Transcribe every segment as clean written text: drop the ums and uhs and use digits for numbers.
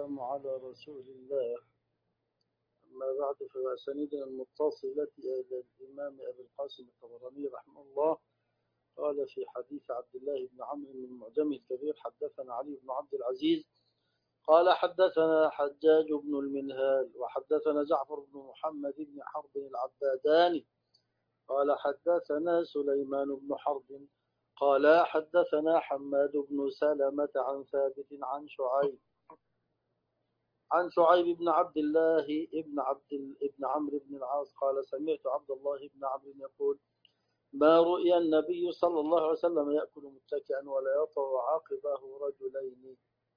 والسلام على رسول الله. أما بعد، فأسانيدنا المتصلة إلى الإمام أبي القاسم الطبراني رحمه الله قال في حديث عبد الله بن عمرو من المعجم الكبير: حدثنا علي بن عبد العزيز قال حدثنا حجاج بن المنهال وحدثنا جعفر بن محمد بن حرب العباداني قال حدثنا سليمان بن حرب قال حدثنا حماد بن سلمة عن ثابت عن شعيب بن عبد الله ابن عمرو بن العاص قال سمعت عبد الله بن عمرو يقول: ما رؤي النبي صلى الله عليه وسلم يأكل متكئا ولا يطع عقبه رجلين.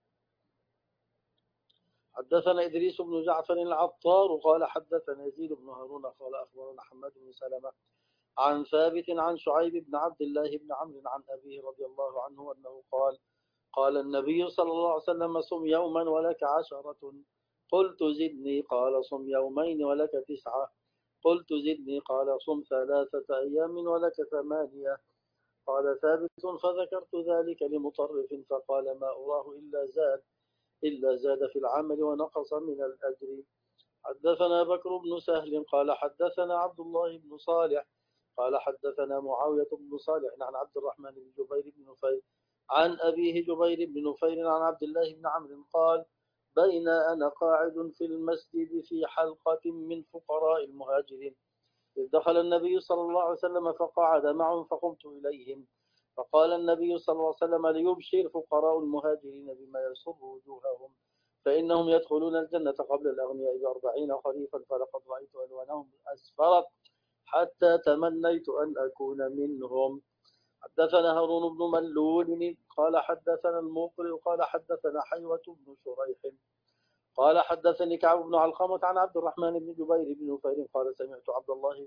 حدثنا إدريس بن جعفر العطار قال حدثنا يزيد بن هارون قال أخبرنا حماد بن سلمة عن ثابت عن شعيب بن عبد الله بن عمرو عن أبيه رضي الله عنه أنه قال النبي صلى الله عليه وسلم: صم يوما ولك 10. قلت زدني. قال: صم يومين ولك 9. قلت زدني. قال: صم 3 أيام ولك 8. قال ثابت: فذكرت ذلك لمطرف فقال: ما أراه إلا زاد في العمل ونقص من الأجر. حدثنا بكر بن سهل قال حدثنا عبد الله بن صالح قال حدثنا معاوية بن صالح عن عبد الرحمن بن جبير بن نفير عن أبيه جبير بن نفير عن عبد الله بن عمرو قال: بين أنا قاعد في المسجد في حلقة من فقراء المهاجرين إذ دخل النبي صلى الله عليه وسلم فقعد معهم فقمت إليهم فقال النبي صلى الله عليه وسلم: ليبشر فقراء المهاجرين بما يسر وجوههم فإنهم يدخلون الجنة قبل الأغنياء ب40 خريفا فلقد رأيت ألوانهم أسفرت حتى تمنيت أن أكون منهم. حدثنا هارون بن ملول قال حدثنا المقرئ قال حدثنا حيوة بن شريح قال حدثني كعب بن علقمة عن عبد الرحمن بن جبير بن نفير قال سمعت عبد الله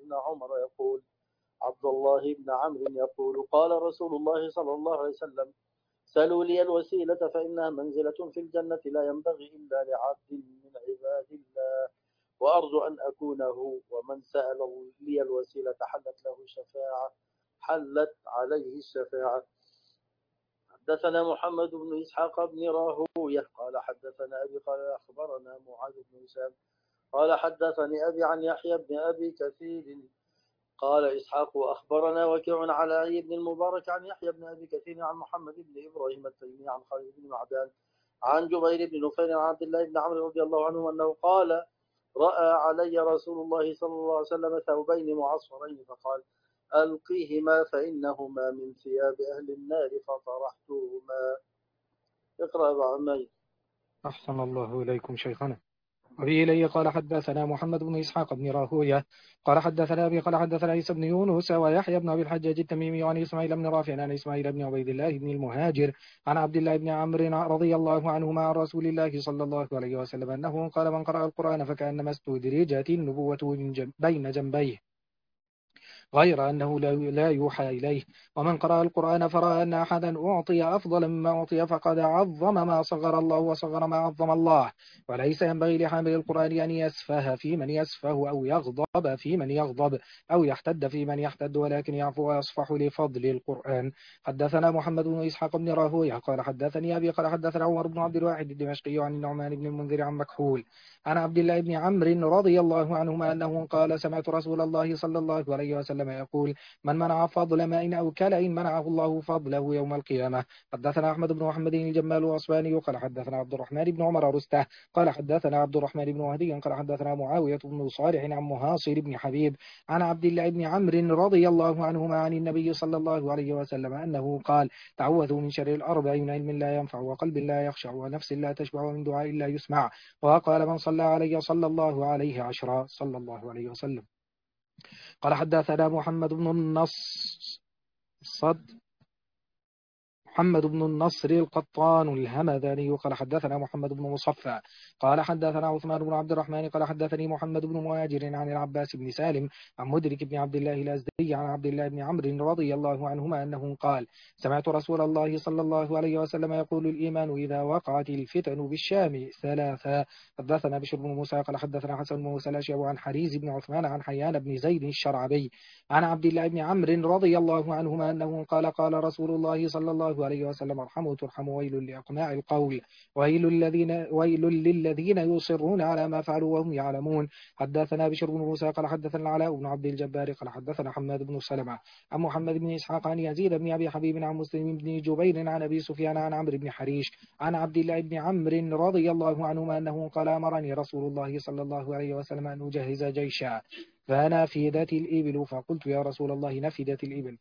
بن عمرو يقول: قال رسول الله صلى الله عليه وسلم: سلوا لي الوسيلة فإنها منزلة في الجنة لا ينبغي إلا لعبد من عباد الله وأرجو أن أكونه، ومن سأل لي الوسيلة حلت عليه الشفاعة. حدثنا محمد بن إسحاق بن راهوية قال حدثنا أبي قال أخبرنا معاذ بن هشام قال حدثني أبي عن يحيى بن أبي كثير قال إسحاق أخبرنا وكيع على علي بن المبارك عن يحيى بن أبي كثير عن محمد بن إبراهيم التيمي عن خالد بن معدان عن جبير بن نفير عن عبد الله بن عمرو رضي الله عنه أنه قال: رأى علي رسول الله صلى الله عليه وسلم ثوبين معصفرين فقال: ألقيهما فإنهما من ثياب أهل النار فطرحتهما. اقرأ أبا عمير. أحسن الله إليكم شيخنا. وفي إلي قال حدثنا محمد بن إسحاق بن راهوية قال حدثنا أبي قال حدثنا عيسى بن يونس ويحيى بن أبي الحجاج التميمي عن إسماعيل بن رافع عن إسماعيل بن عبيد الله بن المهاجر عن عبد الله بن عمرو رضي الله عنهما عن رسول الله صلى الله عليه وسلم أنه قال: من قرأ القرآن فكأنما استدرجت النبوة بين جنبيه غير أنه لا يوحى إليه، ومن قرأ القرآن فرأى أن أحدا أعطي أفضل مما أعطي فقد عظم ما صغر الله وصغر ما عظم الله. وليس ينبغي لحامل القرآن أن يسفه في من يسفه أو يغضب في من يغضب أو يحتد في من يحتد، ولكن يعفو ويصفح لفضل القرآن. حدثنا محمد بن إسحاق بن راهويه قال حدثني أبي قال حدثنا عمر بن عبد الواحد الدمشقي عن النعمان بن المنذر عن مكحول عن عبد الله بن عمرو رضي الله عنهما أنه قال: سمعت رسول الله صلى الله عليه وسلم يقول: من منع فضل ماء أو كلأ منعه الله فضله يوم القيامة. حدثنا أحمد بن محمد الجمال الأصباني قال حدثنا عبد الرحمن بن عمر رسته قال حدثنا عبد الرحمن بن وهدي قال حدثنا معاوية بن صالح عن مهاصر بن حبيب عن عبد الله بن عمرو رضي الله عنهما عن النبي صلى الله عليه وسلم أنه قال: تعوذوا من شر الأربع: من علم لا ينفع وقلب لا يخشع ونفس لا تشبع ومن دعاء لا يسمع. وقال: من صلى علي صلى الله عليه 10 صلى الله عليه وسلم. قال حدثنا محمد بن النصر القطان الهمذاني قال حدثنا محمد بن مصفى قال حدثنا عثمان بن عبد الرحمن قال حدثني محمد بن مهاجر عن العباس بن سالم عن مدرك بن عبد الله الأزدي عن عبد الله بن عمرو رضي الله عنهما أنه قال: سمعت رسول الله صلى الله عليه وسلم يقول: الإيمان إذا وقعت الفتن بالشام 3. حدثنا بشر بن موسى قال حدثنا حسن بن موسى الأشيب عن حريز بن عثمان عن حيان بن زيد الشرعبي عن عبد الله بن عمرو رضي الله عنهما أنه قال: قال رسول الله صلى الله عليه وسلم ارحموا ترحموا ويل لأقماع القول ويل للذين يصرون على ما فعلوا وهم يعلمون. حدثنا بشر بن موسى قال حدثنا العلاء بن عبد الجبار قال حدثنا حماد بن سلمة عن محمد بن إسحاق عن يزيد بن أبي حبيب عن مسلم بن جبير عن أبي سفيان عن عمرو بن حريش عن عبد الله بن عمرو رضي الله عنهما أنه قال أمرني رسول الله صلى الله عليه وسلم أن أجهز جيشا فنفدت الإبل فقلت يا رسول الله نفدت الإبل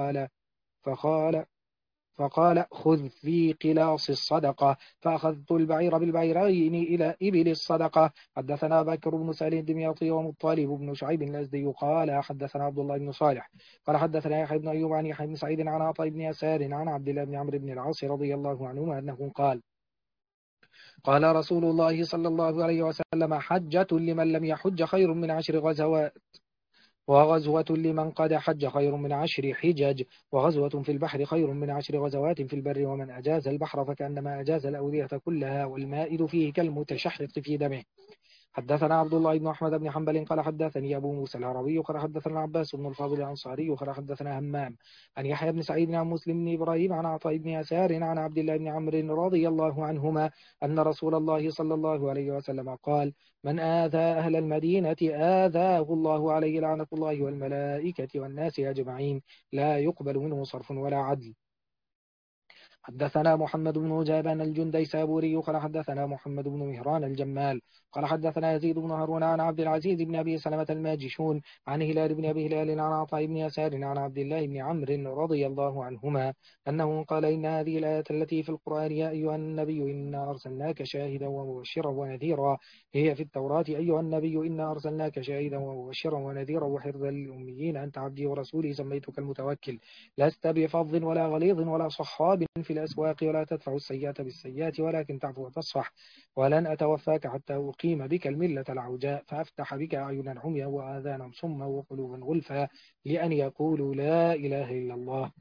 فقال خذ في قلاص الصدقة فأخذت البعير بالبعيرين إلى إبل الصدقة. حدثنا بكر بن سعيد الدمياطي ومطالب بن شعيب الأزدي قال حدثنا عبد الله بن صالح قال حدثنا يحيى بن أيوب عن يحيى بن سعيد عن عطاء بن يسار عن عبد الله بن عمرو بن العاص رضي الله عنهما أنه قال رسول الله صلى الله عليه وسلم حجة لمن لم يحج خير من 10 غزوات وغزوة لمن قد حج خير من 10 حجج وغزوة في البحر خير من 10 غزوات في البر ومن أجاز البحر فكأنما أجاز الأودية كلها والمائد فيه كالمتشحق في دمه. حدثنا عبد الله بن أحمد بن حنبل قال حدثني أبو موسى العربي قال حدثنا عباس بن الفاضل الأنصاري قال حدثنا همام عن يحيى بن سعيد عن مسلم بن إبراهيم عن عطاء بن يسار عن عبد الله بن عمرو رضي الله عنهما أن رسول الله صلى الله عليه وسلم قال من آذى أهل المدينة آذاه الله عليه لعنة الله والملائكة والناس أجمعين لا يقبل منه صرف ولا عدل. حدثنا محمد بن جابان الجنديسابوري قال حدثنا محمد بن مهران الجمال قال حدثنا يزيد بن هارون عن عبد العزيز بن أبي سلمة الماجشون عن هلال بن أبي هلال عن عطاء بن يسار عن عبد الله بن عمرو رضي الله عنهما أنه قال إن هذه الآية التي في القرآن يا أيها النبي إنا أرسلناك شاهدا ومبشرا ونذيرا هي في التوراة أيها النبي إنا أرسلناك شاهدا ومبشرا ونذيرا وحرزا للأميين أنت عبدي ورسولي سميتك المتوكل لست بفظ ولا غليظ ولا صخاب في الأسواق ولا تدفع السيئة بالسيئات ولكن تعفو وتصفح ولن أتوفاك حتى أقيم بك الملة العوجاء فأفتح بك أعينا عميا وآذانا صما وقلوبا غلفا لأن يقولوا لا إله إلا الله.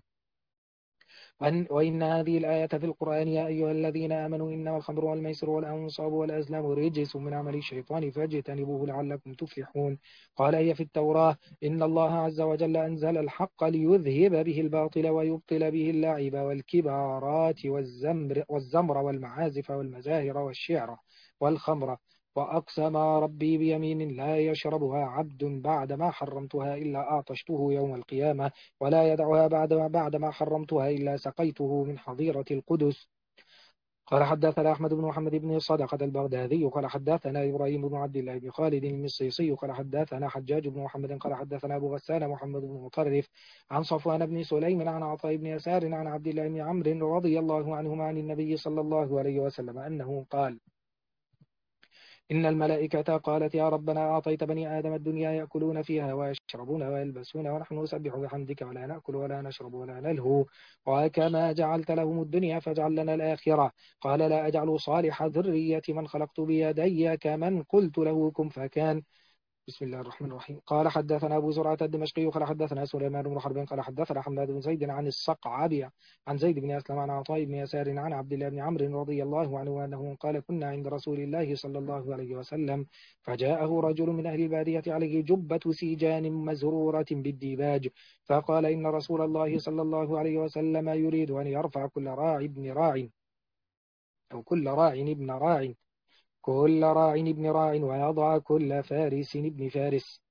وإن هذه الآية في القرآن يا أيها الذين آمنوا إنما الخمر والميسر والأنصاب والأزلام رجس من عمل الشيطان فاجتنبوه لعلكم تفلحون. قال هي في التوراة إن الله عز وجل أنزل الحق ليذهب به الباطل ويبطل به اللعب والكبارات والزمر والمعازف والمزاهر والشعر والخمر وأقسم ربي بيمين لا يشربها عبد بعد ما حرمتها إلا أعطشته يوم القيامة ولا يدعها بعد ما حرمتها إلا سقيته من حظيرة القدس. قال حدثنا أحمد بن محمد بن صدقة البغدادي قال حدثنا إبراهيم بن عبد الله بن خالد المصيصي قال حدثنا حجاج بن محمد قال حدثنا أبو غسان محمد بن مطرف عن صفوان بن سليم عن عطاء بن يسار عن عبد الله بن عمرو رضي الله عنهما عن النبي صلى الله عليه وسلم أنه قال إن الملائكة قالت يا ربنا أعطيت بني آدم الدنيا يأكلون فيها ويشربون ويلبسون ونحن نسبح بحمدك ولا نأكل ولا نشرب ولا نلهو وكما جعلت لهم الدنيا فاجعل لنا الآخرة. قال لا أجعل صالح ذرية من خلقت بيدي كمن قلت له كن فكان. بسم الله الرحمن الرحيم. قال حدثنا أبو زرعة الدمشقي قال حدثنا سليمان بن حرب قال حدثنا حماد بن زيد عن الصقعبي عن زيد بن أسلم عن عطاء بن يسار عن عبد الله بن عمرو رضي الله عنه أنه قال كنا عند رسول الله صلى الله عليه وسلم فجاءه رجل من أهل البادية عليه جبة سيجان مزرورة بالديباج فقال إن رسول الله صلى الله عليه وسلم يريد أن يرفع كل راع ابن راع أو كل راع ابن راع كل راع ابن راع ويضع كل فارس ابن فارس.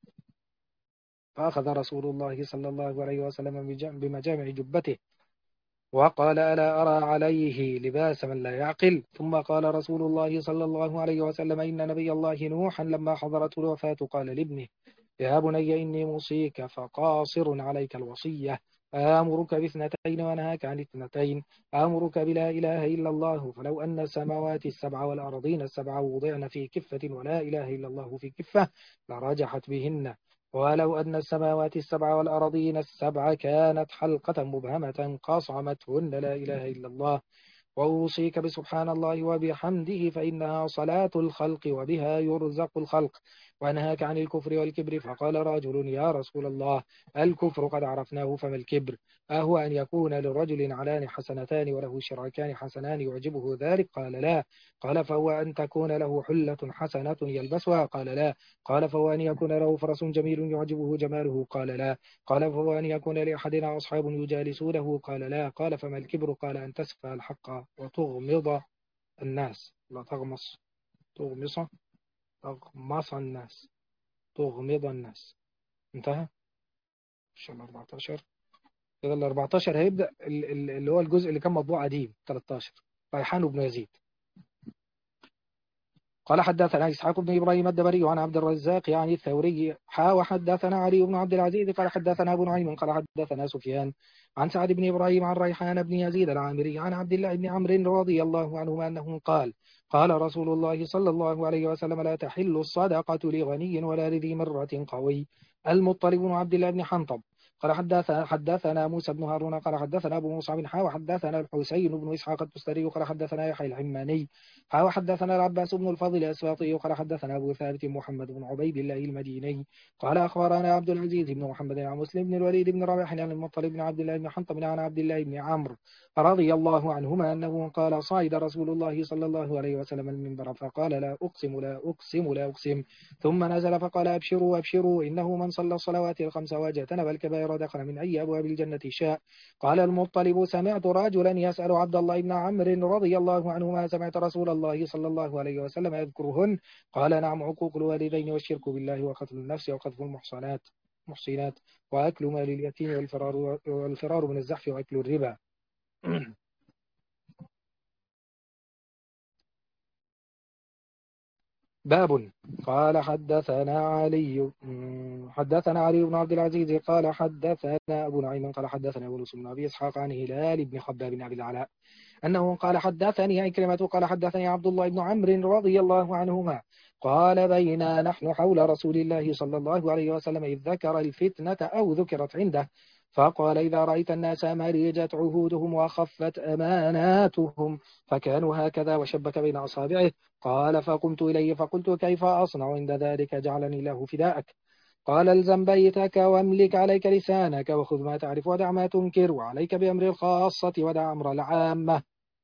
فأخذ رسول الله صلى الله عليه وسلم بمجامع جبته وقال ألا أرى عليه لباس من لا يعقل. ثم قال رسول الله صلى الله عليه وسلم إن نبي الله نوحا لما حضرته الوفاة قال لابنه يا بني إني موصيك فقاصر عليك الوصية آمرك باثنتين وأنهاك عن اثنتين آمرك بلا إله إلا الله فلو أن السماوات السبع والأرضين السبع وضعن في كفة ولا إله إلا الله في كفة لرجحت بهن ولو أن السماوات السبع والأرضين السبع كانت حلقة مبهمة قصمتهن لا إله إلا الله وأوصيك بسبحان الله وبحمده فإنها صلاة الخلق وبها يرزق الخلق، وأنهاك عن الكفر والكبر. فقال رجل يا رسول الله الكفر قد عرفناه فما الكبر؟ أهو أن يكون لرجل علان حسنتان وله شراكان حسنان يعجبه ذلك؟ قال لا. قال فهو أن تكون له حلة حسنة يلبسها؟ قال لا. قال فهو أن يكون له فرس جميل يعجبه جماله؟ قال لا. قال فهو أن يكون لأحدنا أصحاب يجالسونه؟ قال لا. قال فما الكبر؟ قال أن تسفى الحق وتغمض الناس. لا تغمص، تغمص، تغمص الناس، تغمض الناس. انتهى. إن شاء الله 14. إذا ال 14 هيبدأ اللي هو الجزء اللي كان مطبوع قديم 13. ريحان بن يزيد قال حدثنا إسحاق بن إبراهيم الدبري عن عبد الرزاق يعني الثوري وحدثنا علي بن عبد العزيز قال حدثنا أبو نعيم قال حدثنا سفيان عن سعد بن إبراهيم عن ريحان بن يزيد العامري عن عبد الله بن عمرو رضي الله عنهما أنه قال قال رسول الله صلى الله عليه وسلم لا تحل الصدقة لغني ولا لذي مرة قوي. المطلب بن عبد الله بن حنطب قال حدثنا موسى بن هارون قال حدثنا أبو مصعب وحدثنا الحسين بن إسحاق التستري قال حدثنا يحيى الحماني حدثنا العباس بن الفضل الأسواطي قال حدثنا أبو ثابت محمد بن عبيد الله المديني قال أخبرنا عبد العزيز بن محمد عن مسلم بن الوليد بن رباح عن المطلب بن عبد الله بن حنطب عن عبد الله بن عمرو رضي الله عنهما أنه قال صعد رسول الله صلى الله عليه وسلم المنبر فقال لا أقسم لا أقسم لا أقسم، ثم نزل فقال أبشروا أبشروا إنه من صلى الصلوات الخمس واجتنب الكبائر دخل من أي أبواب الجنة شاء. قال المطلب سمعت رجلا يسأل عبد الله بن عمرو رضي الله عنهما سمعت رسول الله صلى الله عليه وسلم يذكرهن؟ قال نعم عقوق الوالدين والشرك بالله وقتل النفس وقذف المحصنات وأكل مال اليتيم والفرار من الزحف وأكل الربا. باب. قال حدثنا علي بن عبد العزيز قال حدثنا أبو نعيم قال حدثنا يونس بن أبي إسحاق عن هلال بن خباب بن أبي العلاء أنه قال حدثني عكرمة قال حدثني عبد الله بن عمرو رضي الله عنهما قال بينا نحن حول رسول الله صلى الله عليه وسلم إذ ذكر الفتنة أو ذكرت عنده فقال إذا رأيت الناس مريجت عهودهم وخفت أماناتهم فكانوا هكذا وشبك بين أصابعه. قال فقمت إليه فقلت كيف أصنع عند ذلك جعلني الله فداءك. قال الزم بيتك واملك عليك لسانك وخذ ما تعرف ودع ما تنكر وعليك بأمر الخاصة ودع أمر العامة.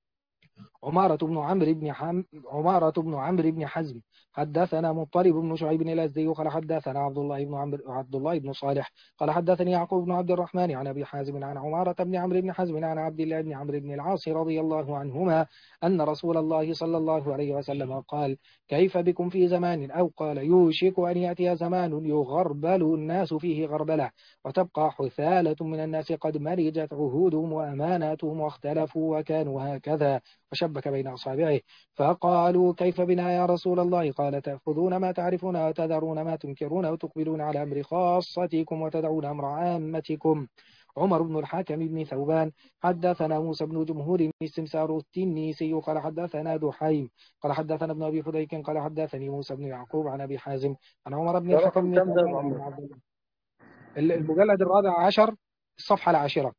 عمارة بن عمرو بن حزم حدثنا مضطرب بن شعيب الأزدي قال حدثنا عبد الله بن صالح قال حدثني يعقوب بن عبد الرحمن عن أبي حازم عن عمارة بن عمرو بن حزم عن عبد الله بن عمرو بن العاص رضي الله عنهما أن رسول الله صلى الله عليه وسلم قال كيف بكم في زمان أو قال يوشك أن يأتي زمان يغربل الناس فيه غربلة وتبقى حثالة من الناس قد مرجت عهودهم وأماناتهم واختلفوا وكانوا هكذا وشبك بين أصابعه. فقالوا كيف بنا يا رسول الله؟ قال تأخذون ما تعرفون وتذرون ما تنكرون وتقبلون على أمر خاصتكم وتدعون أمر عامتكم. عمر بن الحاكم بن ثوبان حدثنا موسى بن جمهور استمسار التنيسي قال حدثنا دحيم قال حدثنا ابن أبي فديك قال حدثني موسى بن يعقوب عن أبي حازم عن عمر بن الحاكم بن ثوبان عن عبد الله. المجلد الرابع عشر الصفحة العاشرة.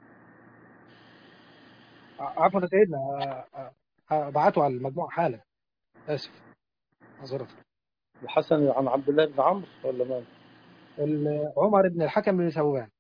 عفوا سيدنا بعته على المجموعة حالا. آسف معذرة. الحسن عن عبد الله بن عمرو ولا مين؟ عمر بن الحكم بن ثوبان.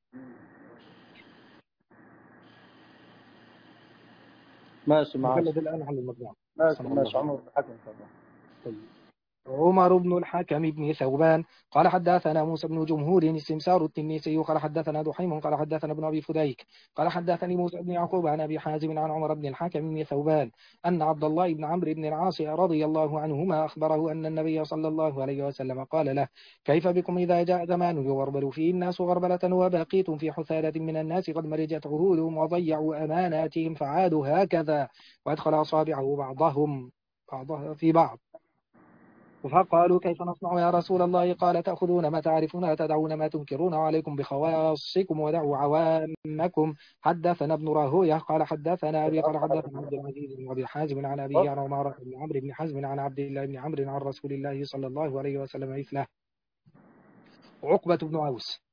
ماشي معاش. مجلد الآن على المجموعة. ماشي عمر بن الحكم طبعا. طيب. عمر بن الحكم بن ثوبان قال حدثنا موسى بن جمهور استمسار التنيسي قال حدثنا دحيم قال حدثنا ابن أبي فديك قال حدثني موسى بن يعقوب عن أبي حازم عن عمر بن الحكم بن ثوبان أن عبد الله بن عمرو بن العاص رضي الله عنهما أخبره أن النبي صلى الله عليه وسلم قال له كيف بكم إذا جاء زمان يغربل فيه الناس غربلة وبقيتم في حثالة من الناس قد مرجت عهودهم وضيعوا أماناتهم فعادوا هكذا وأدخل أصابعه بعضها في بعض. فقالوا كيف نصنع يا رسول الله؟ قال تأخذون ما تعرفون وتدعون ما تنكرون وعليكم بخواصكم ودعوا عوامكم. حدثنا ابن راهويه قال حدثنا أبي قال حدثنا عبد العزيز بن أبي حازم عن أبيه عن عمارة بن عمرو بن حزم عن عبد الله بن عمرو عن رسول الله صلى الله عليه وسلم مثله. عقبة بن عوس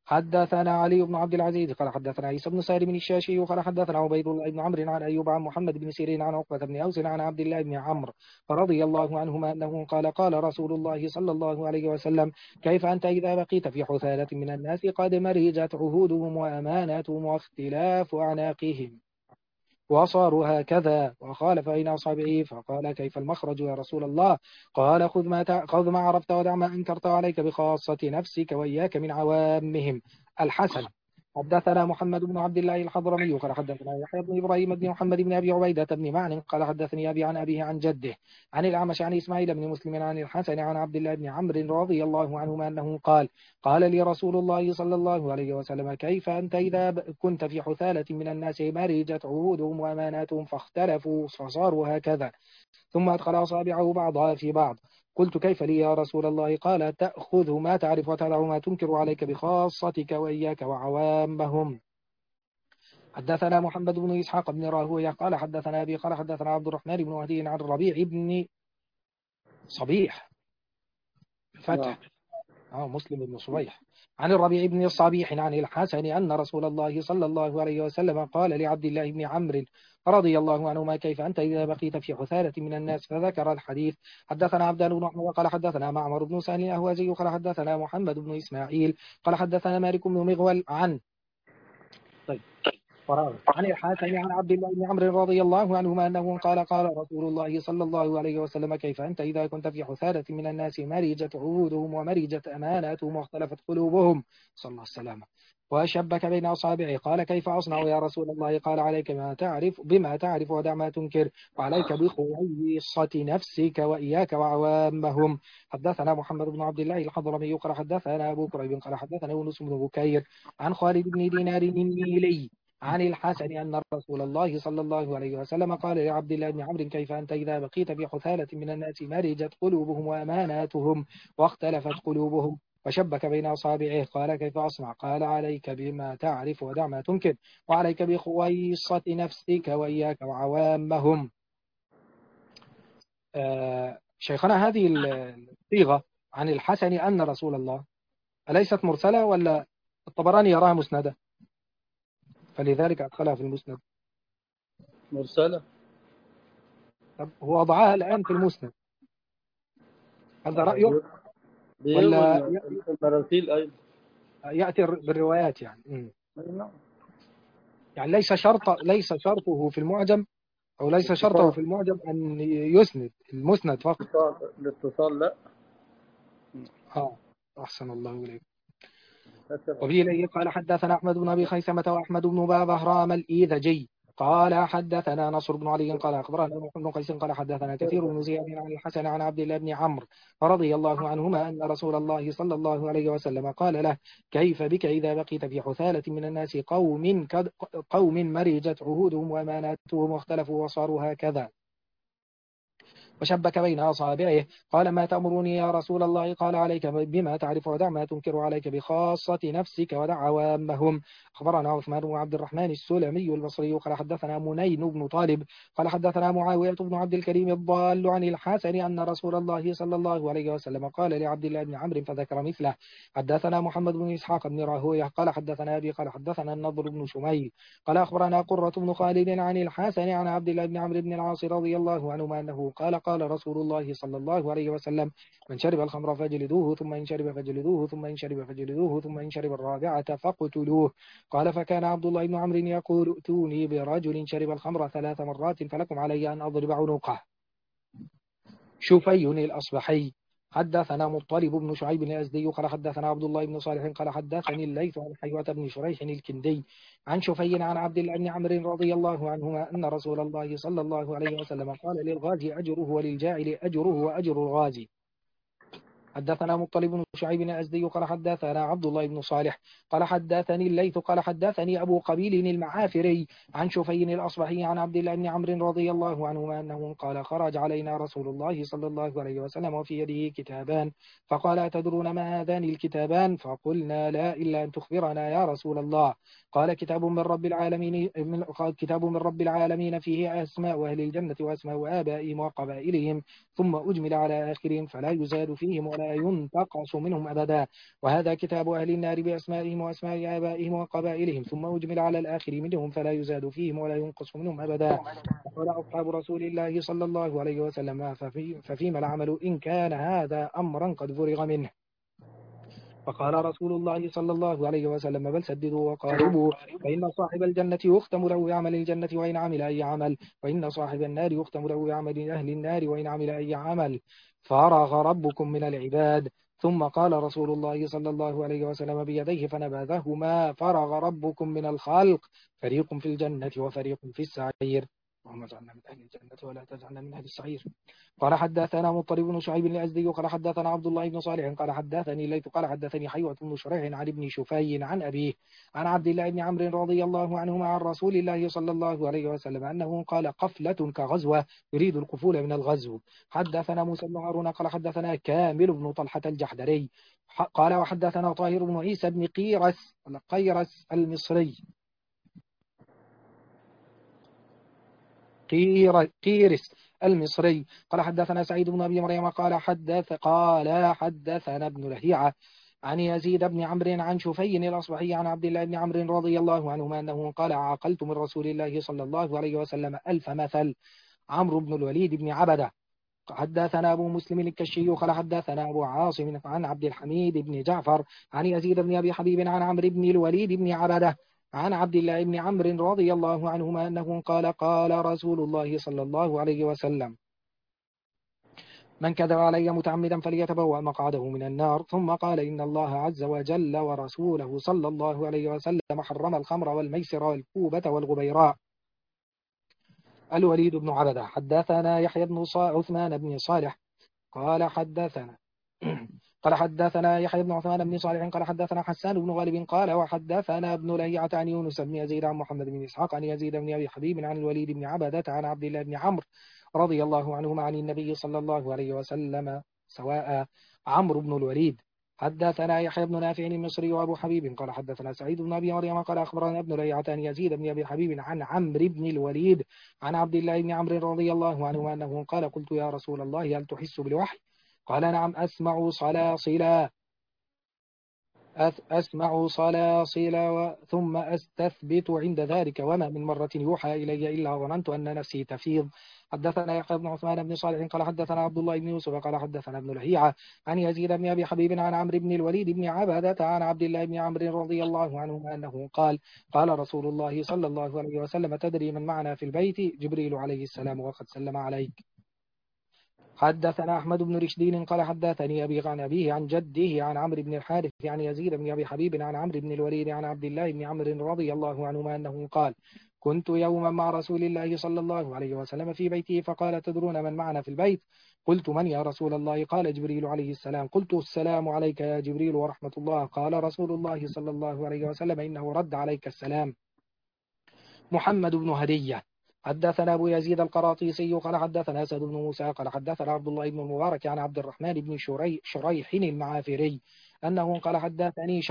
حدثنا علي بن عبد العزيز قال حدثنا عيسى بن سالم الشاشي قال حدثنا عبيد الله بن عمرو عن أيوب عن محمد بن سيرين عن عقبة بن أوس عن عبد الله بن عمرو رضي الله عنهما أنه قال رسول الله صلى الله عليه وسلم كيف أنت إذا بقيت في حثالة من الناس قد مرجت عهودهم وأماناتهم واختلاف أعناقهم وصاروا هكذا وخالف بين أصابعه فقال كيف المخرج يا رسول الله قال خذ ما عرفت ودع ما أنكرت عليك بخاصة نفسك وإياك من عوامهم. الحسن حدثنا محمد بن عبد الله الحضرمي قال حدثنا يحيى بن إبراهيم بن محمد بن أبي عبيدة بن معن قال حدثني أبي عن أبيه عن جده عن الأعمش عن إسماعيل بن مسلم عن الحسن عن عبد الله بن عمرو رضي الله عنهما أنه قال لي رسول الله صلى الله عليه وسلم كيف أنت إذا كنت في حثالة من الناس مرجت عهودهم وأماناتهم فاختلفوا فصاروا هكذا ثم أدخل أصابعه بعضها في بعض قلت كيف لي يا رسول الله قال تأخذ ما تعرف وتدع ما تنكر عليك بخاصتك وإياك وعوامهم. حدثنا محمد بن إسحاق بن راهويه قال حدثنا أبي قال حدثنا عبد الرحمن بن مهدي عن الربيع بن صبيح فتح مسلم بن صبيح عن الربيع بن الصبيح عن الحسن أن رسول الله صلى الله عليه وسلم قال لعبد الله بن عمرو رضي الله عنهما كيف أنت إذا بقيت في حثالة من الناس فذكر الحديث. حدثنا عبدان بن أحمد قال حدثنا معمر بن سهل الأهوازي قال حدثنا محمد بن إسماعيل قال حدثنا مالك بن مغول عن عن الحسن عن عبد الله بن عمرو رضي الله عنهما أنه قال رسول الله صلى الله عليه وسلم كيف أنت إذا كنت في حثالة من الناس مرجت عهودهم ومرجت أماناتهم واختلفت قلوبهم صلى الله عليه وسلم وشبك بين أصابعه قال كيف أصنع يا رسول الله قال عليك بما تعرف ودع ما تنكر وعليك بخويصة نفسك وإياك وعوامهم. حدثنا محمد بن عبد الله الحضرمي قال حدثنا أبو كريب قال حدثنا يونس بن بكير عن خالد بن دينار النيلي عن الحسن أن رسول الله صلى الله عليه وسلم قال لعبد الله بن عمرو كيف أنت إذا بقيت في حثالة من الناس مرجت قلوبهم وأماناتهم واختلفت قلوبهم وشبك بين أصابعه قال كيف أصنع قال عليك بما تعرف ودع ما تنكر وعليك بخويصة نفسك وإياك وعوامهم. شيخنا هذه الصيغة عن الحسن أن رسول الله أليست مرسلة ولا الطبراني يراها مسندة فلذلك أدخلها في المسند؟ مرسلة. طب هو وضعها الآن في المسند هذا رأيه ولا المراسيل أيضا يأتي بالروايات يعني نعم. يعني ليس شرطه في المعجم أو ليس شرطه في المعجم أن يسند المسند فقط الاتصال لا. أحسن الله إليك. وفي إليه قال حدثنا أحمد بن أبي خيثمة وأحمد بن بهرام الإيذجي قال حدثنا نصر بن علي قال أخبرنا محمد بن قيس قال حدثنا كثير بن زياد عن الحسن عن عبد الله بن عمرو رضي الله عنهما أن رسول الله صلى الله عليه وسلم قال له كيف بك إذا بقيت في حثالة من الناس قوم مرجت عهودهم وأماناتهم واختلفوا وصاروا هكذا وشبك بين أصابعه قال ما تأمرني يا رسول الله قال عليك بما تعرف ودع ما تنكر عليك بخاصة نفسك ودع عوامهم. أخبرنا عثمان بن عبد الرحمن السلمي البصري قال حدثنا منين بن طالب قال حدثنا معاوية بن عبد الكريم الضال عن الحسن أن رسول الله صلى الله عليه وسلم قال لعبد الله بن عمرو فذكر مثله. حدثنا محمد بن إسحاق بن راهويه قال حدثنا أبي قال حدثنا النضر بن شميل قال أخبرنا قرة بن خالد عن الحسن عن عبد الله بن عمرو بن العاص رضي الله عنهما أنه قال رسول الله صلى الله عليه وسلم من شرب الخمر فاجلدوه ثم إن شرب فاجلدوه ثم إن شرب فاجلدوه ثم إن شرب الرابعة فاقتلوه. قال فكان عبد الله بن عمرو يقول ائتوني برجل شرب الخمر 3 مرات فلكم علي أن أضرب عنقه. شفي الأصبحي حدثنا مطلب بن شعيب الأزدي قال حدثنا عبد الله بن صالح قال حدثني الليث عن حيوة بن شريح الكندي عن شفي عن عبد الله بن عمرو رضي الله عنهما أن رسول الله صلى الله عليه وسلم قال للغازي أجره وللجاعل أجره وأجر الغازي. حدثنا مطلب بن شعيب الأزدي قال حدثنا عبد الله بن صالح قال حدثني الليث قال حدثني أبو قبيل المعافري عن شفي الأصبحي عن عبد الله بن عمرو رضي الله عنهما أنه قال خرج علينا رسول الله صلى الله عليه وسلم وفي يده كتابان فقال أتدرون ما هذان الكتابان فقلنا لا إلا أن تخبرنا يا رسول الله. قال كتاب من رب العالمين فيه أسماء أهل الجنة وأسماء آبائهم وقبائلهم ثم أجمل على آخرهم فلا يزاد فيهم ولا ولا ينتقص منهم أبدا. وهذا كتاب أهل النار بأسمائهم وأسماء آبائهم وقبائلهم ثم أجمل على الآخر منهم فلا يزاد فيهم ولا ينقص منهم أبدا. وقال أصحاب رسول الله صلى الله عليه وسلم ففيما العمل إن كان هذا أمرا قد فرغ منه. فقال رسول الله صلى الله عليه وسلم بل سددوا وقاربوا فإن صاحب الجنة يختم له بعمل الجنة وإن عمل أي عمل، وإن صاحب النار يختم له بعمل أهل النار وإن عمل أي عمل. فرغ ربكم من العباد. ثم قال رسول الله صلى الله عليه وسلم بيديه فنبذهما فرغ ربكم من الخلق، فريق في الجنة وفريق في السعير. اللهم اجعلنا من أهل الجنة ولا تجعلنا من أهل السعير. قال حدثنا مضطرب بن شعيب الأزدي قال حدثنا عبد الله بن صالح قال حدثني الليث قال حدثني حيوة بن شريح عن ابن شفي عن أبيه عن عبد الله بن عمرو رضي الله عنهما عن رسول الله صلى الله عليه وسلم أنه قال قفلة كغزوة يريد القفول من الغزو. حدثنا موسى بن هارون قال حدثنا كامل بن طلحة الجحدري قال وحدثنا طاهر بن عيسى بن قيرس المصري قيرس المصري قال حدثنا سعيد بن أبي مريم قال حدثنا ابن لهيعة عن يزيد بن عمرو عن شفي الأصبحي عن عبد الله بن عمرو رضي الله عنهما أنه قال عقلت من رسول الله صلى الله عليه وسلم 1000 مثل. عمرو بن الوليد بن عبدة حدثنا أبو مسلم الكشي قال حدثنا أبو عاصم عن عبد الحميد بن جعفر عن يزيد بن أبي حبيب عن عمرو بن الوليد بن عبدة عن عبد الله بن عمرو رضي الله عنهما أنه قال قال رسول الله صلى الله عليه وسلم من كذب علي متعمدا فليتبوأ مقعده من النار. ثم قال إن الله عز وجل ورسوله صلى الله عليه وسلم حرم الخمر والميسر والكوبة والغبيراء. الوليد بن عبدة حدثنا يحيى بن عثمان بن صالح قال حدثنا يحيى بن عثمان بن صالح قال حدثنا حسان بن غالب قال وحدثنا ابن لهيعة عن يونس بن يزيد عن محمد بن إسحاق عن يزيد بن أبي حبيب عن الوليد بن عبدة عن عبد الله بن عمرو رضي الله عنهما عن النبي صلى الله عليه وسلم سواء. عمرو بن الوليد حدثنا يحيى بن نافع المصري وأبو حبيب قال حدثنا سعيد بن أبي مريم قال أخبرنا ابن لهيعة عن يزيد بن أبي حبيب عن عمرو بن الوليد عن عبد الله بن عمرو رضي الله عنهما أنه قال قلت يا رسول الله هل تحس بالوحي؟ قال نعم أسمع صلاصلا ثم أستثبت عند ذلك وما من مرة يوحى إلي إلا ظننت أن نفسي تفيض. حدثنا يحيى بن عثمان بن صالح قال حدثنا عبد الله بن يوسف قال حدثنا ابن لهيعة عن يزيد بن أبي حبيب عن عمرو بن الوليد بن عبادة عن عبد الله بن عمرو رضي الله عنهما أنه قال قال رسول الله صلى الله عليه وسلم تدري من معنا في البيت؟ جبريل عليه السلام وقد سلم عليك. حدثنا أحمد بن رشدين قال حدثني أبي عن أبيه عن جده عن عمرو بن الحارث عن يزيد بن أبي حبيب عن عمرو بن الوليد عن عبد الله بن عمرو رضي الله عنهما أنه قال كنت يوما مع رسول الله صلى الله عليه وسلم في بيته فقال تدرون من معنا في البيت؟ قلت من يا رسول الله؟ قال جبريل عليه السلام. قلت السلام عليك يا جبريل ورحمة الله. قال رسول الله صلى الله عليه وسلم إنه رد عليك السلام. محمد بن هدية حدثنا أبو يزيد القراطيسي قال حدثنا أسد بن موسى قال حدثنا عبد الله بن المبارك عن عبد الرحمن بن شريح المعافري أنه قال حدثني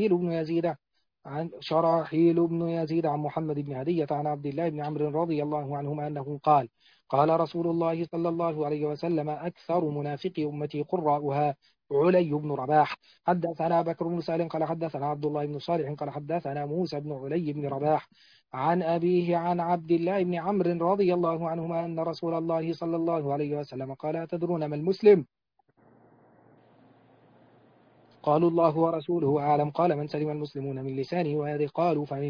شراحيل بن يزيد عن محمد بن هدية عن عبد الله بن عمرو رضي الله عنهما أنه قال قال رسول الله صلى الله عليه وسلم أكثر منافق أمتي قراؤها علي بن رباح. حدثنا بكر بن سالم قال حدثنا عبد الله بن صالح قال حدثنا موسى بن علي بن رباح عن أبيه عن عبد الله بن عمرو رضي الله عنهما أن رسول الله صلى الله عليه وسلم قال تدرون ما المسلم؟ قالوا الله ورسوله أعلم. قال من سلم المسلمون من لسانه ويده. قالوا فمن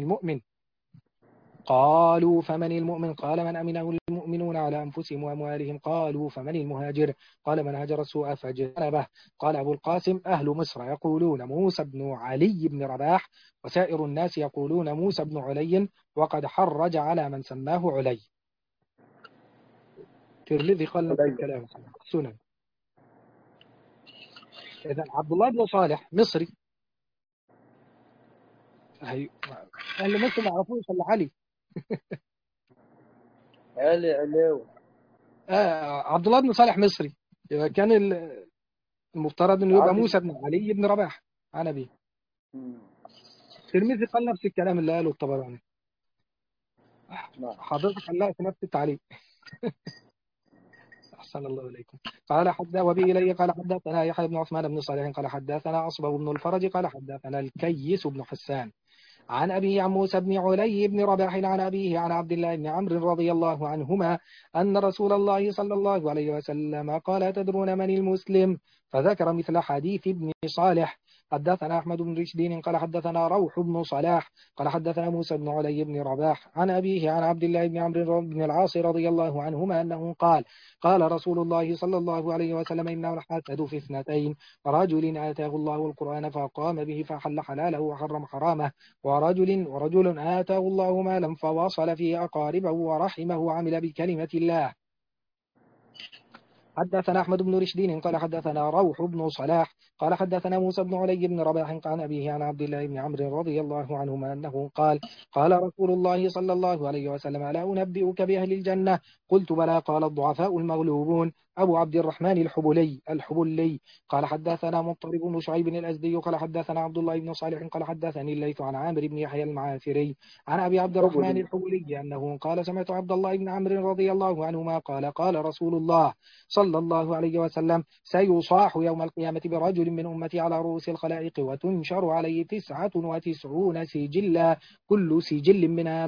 المؤمن؟ قال من أمنه المؤمنون على أنفسهم وأموالهم. قالوا فمن المهاجر؟ قال من هجر السوء فاجتنبه. قال أبو القاسم أهل مصر يقولون موسى بن علي بن رباح وسائر الناس يقولون موسى بن علي وقد حرج على من سماه علي. ترمذي قال نفس الكلام سنن. إذن عبد الله بن صالح مصري. أهل مصر ما يعرفوش إلا علي. علاوي. عبد الله بن صالح مصري. يبقى كان المفترض انه يبقى موسى بن علي بن رباح عن ابيه. الترمذي قال نفس الكلام اللي قاله الطبراني. حضرتك هنلاقي في نفس التعليق. أحسن الله إليكم. قال وبه إليه قال حدثنا يحيى بن عثمان بن صالح قال حدثنا أصبغ بن الفرج قال حدثنا الكيس بن حسان عن أبيه عن موسى بن علي بن رباح عن أبيه عن عبد الله بن عمرو رضي الله عنهما أن رسول الله صلى الله عليه وسلم قال تدرون من المسلم؟ فذكر مثل حديث ابن صالح. حدثنا أحمد بن رشدين قال حدثنا روح بن صلاح قال حدثنا موسى بن علي بن رباح عن أبيه عن عبد الله بن عمرو بن العاص رضي الله عنهما أنه قال قال رسول الله صلى الله عليه وسلم إنه الحسد في اثنتين: رجل آتاه الله القرآن فقام به فحل حلاله وحرم حرامه، ورجل آتاه الله مالا فواصل فيه أقاربه ورحمه وعمل بكلمة الله. حدثنا أحمد بن رشدين قال حدثنا روح بن صلاح قال حدثنا موسى بن علي بن رباح عن أبيه عن عبد الله بن عمرو رضي الله عنهما أنه قال قال رسول الله صلى الله عليه وسلم: ألا أنبئك بأهل الجنة؟ قلت بلى. قال: الضعفاء المغلوبون أبو عبد الرحمن الحبلي. قال حدثنا مضطرب بن شعيب الأزدي قال حدثنا عبد الله بن صالح قال حدثني الليث عن عامر بن يحيى المعافري عن أبي عبد الرحمن الحبلي أنه قال: سمعت عبد الله بن عمرو رضي الله عنهما قال رسول الله صلى الله عليه وسلم: سيصاح يوم القيامة برجل من أمتي على رؤوس الخلائق وتنشر عليه 99 سجلا كل سجل منها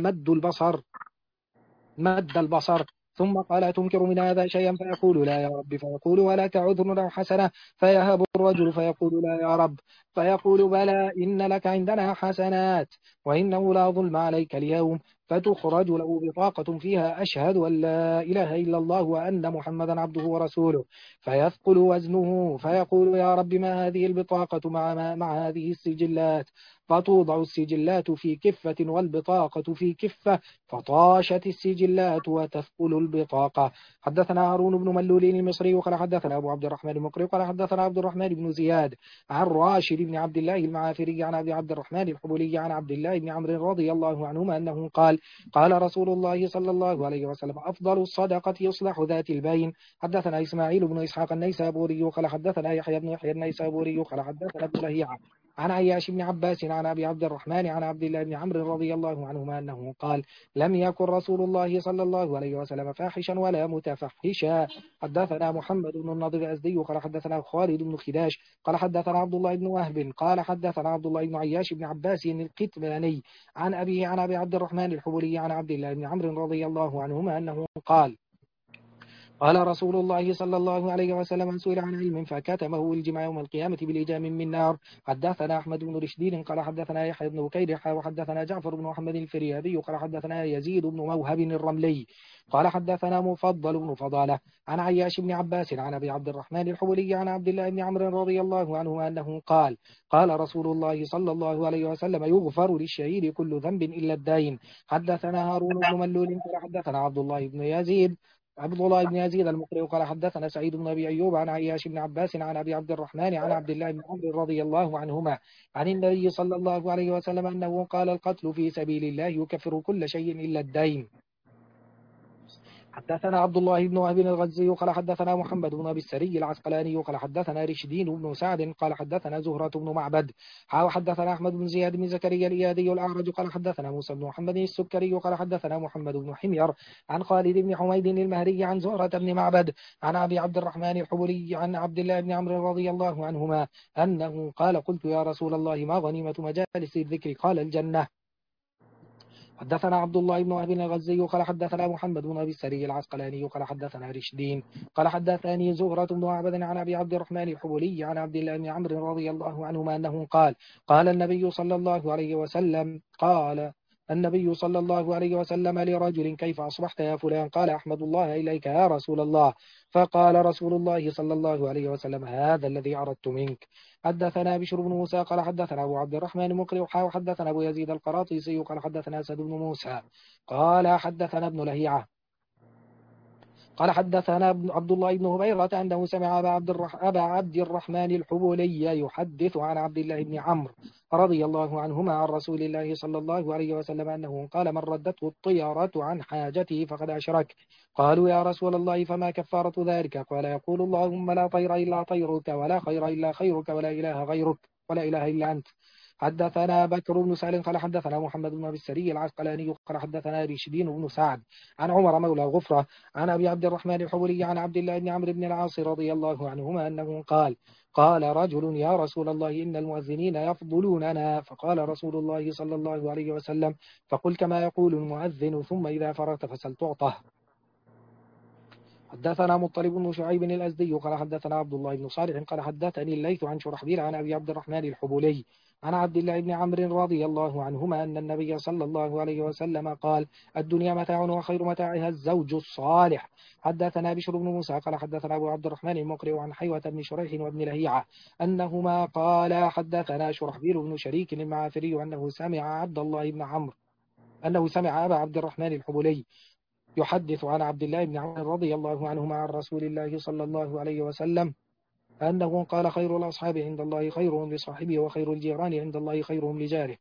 مد البصر. ثم قال: تنكر من هذا شيئا؟ فيقول: لا يا رب. فيقول: ولك عذر أو حسنة؟ فيهب الرجل فيقول: لا يا رب. فيقول: بلى، إن لك عندنا حسنات وإنه لا ظلم عليك اليوم. فتخرج له بطاقة فيها: أشهد أن لا إله إلا الله وأن محمدا عبده ورسوله. فيثقل وزنه فيقول: يا رب، ما هذه البطاقة مع هذه السجلات؟ فتوضع السجلات في كفة والبطاقة في كفة، فطاشت السجلات وتثقل البطاقة. حدثنا هارون بن ملول المصري قال حدثنا أبو عبد الرحمن المقري قال حدثنا عبد الرحمن بن زياد عن راشد بن عبد الله المعافري عن أبي عبد الرحمن الحبلي عن عبد الله بن عمرو رضي الله عنهما أنه قال قال رسول الله صلى الله عليه وسلم: أفضل الصدقة إصلاح ذات البين. حدثنا إسماعيل بن إسحاق النيسابوري قال حدثنا يحيى بن يحيى النيسابوري قال حدثنا ابن لهيعة عن عياش بن عباس عن أبي عبد الرحمن عن عبد الله بن عمرو رضي الله عنهما أنه قال: لم يكن رسول الله صلى الله عليه وسلم فاحشا ولا متفحشا. حدثنا محمد بن النضر الأزدي قال حدثنا خالد بن خداش قال حدثنا عبد الله بن وهب قال حدثنا عبد الله بن عياش بن عباس القتلاني عن أبيه عن أبي عبد الرحمن الحبلي عن عبد الله بن عمرو رضي الله عنهما أنه قال قال رسول الله صلى الله عليه وسلم: من سئل عن علم فكتمه الجمع يوم القيامة بلجام من نار. حدثنا أحمد بن رشدين قال حدثنا يحيى بن بكير وحدثنا جعفر بن محمد الفريابي قال حدثنا يزيد بن موهب الرملي قال حدثنا مفضل بن فضالة عن عياش بن عباس عن أبي عبد الرحمن الحبلي عن عبد الله بن عمرو رضي الله عنه أنه قال قال رسول الله صلى الله عليه وسلم: يغفر للشهيد كل ذنب إلا الدين. حدثنا هارون بن ملول قال حدثنا عبد الله بن يزيد المقري قال حدثنا سعيد بن أبي أيوب عن عياش بن عباس عن أبي عبد الرحمن عن عبد الله بن عمرو رضي الله عنهما عن النبي صلى الله عليه وسلم أنه قال: القتل في سبيل الله يكفر كل شيء إلا الدين. حدثنا عبد الله بن وهب الغزي قال حدثنا محمد بن أبي السري العسقلاني قال حدثنا رشدين بن سعد قال حدثنا زهرة بن معبد حدثنا أحمد بن زياد بن زكريا الإيادي الأعرج قال حدثنا موسى بن محمد السكري قال حدثنا محمد بن حمير عن خالد بن حميد المهري عن زهرة بن معبد عن أبي عبد الرحمن الحبلي عن عبد الله بن عمرو رضي الله عنهما أنه قال: قلت يا رسول الله ما غنيمة مجالس الذكر؟ قال: الجنة. حدثنا عبد الله بن وهب الغزي قال حدثنا محمد بن أبي السري العسقلاني قال حدثنا رشدين قال حدثني زهرة بن معبد عن أبي عبد الرحمن الحبلي عن عبد الله بن عمرو رضي الله عنهما أنه قال النبي صلى الله عليه وسلم لرجل: كيف أصبحت يا فلان؟ قال: أحمد الله إليك يا رسول الله. فقال رسول الله صلى الله عليه وسلم: هذا الذي أردت منك. حدثنا بشر بن موسى قال حدثنا أبو عبد الرحمن مقري وحدثنا أبو يزيد القراطيسي قال حدثنا أسد بن موسى قال حدثنا ابن لهيعة قال حدثنا عبد الله بن هبيرة أنه سمع أبا عبد الرحمن الحبولي يحدث عن عبد الله بن عمرو رضي الله عنهما عن رسول الله صلى الله عليه وسلم أنه قال: من ردته الطيرة عن حاجته فقد أشرك. قالوا: يا رسول الله فما كفارة ذلك؟ قال: يقول: اللهم لا طير إلا طيرك ولا خير إلا خيرك ولا إله غيرك ولا إله إلا أنت. حدثنا بكر بن سالم قال حدثنا محمد بن أبي السري العسقلاني قال حدثنا رشدين بن سعد عن عمر مولى غفرة عن أبي عبد الرحمن الحبلي عن عبد الله بن عمرو بن العاص رضي الله عنهما أنه قال رجل يا رسول الله إن المؤذنين يفضلوننا، فقال رسول الله صلى الله عليه وسلم فقل كما يقول المؤذن ثم إذا فرغت فسل تعطه. حدثنا مطلب بن شعيب الأزدي قال حدثنا عبد الله بن صالح قال حدثني الليث عن شرحبيل عن أبي عبد الرحمن الحبلي عن عبد الله بن عمرو رضي الله عنهما أن النبي صلى الله عليه وسلم قال الدنيا متاع وخير متاعها الزوج الصالح. حدثنا بشر بن موسى قال حدثنا أبو عبد الرحمن المقرئ عن حيوة بن شريح وابن لهيعة أنهما قال حدثنا شرحبيل بن شريك المعافري أنه سمع عبد الله بن عمرو أنه سمع أبا عبد الرحمن الحبلي يحدث عن عبد الله بن عمرو رضي الله عنهما عن رسول الله صلى الله عليه وسلم أنه قال خير الأصحاب عند الله خيرهم لصاحبه وخير الجيران عند الله خيرهم لجاره.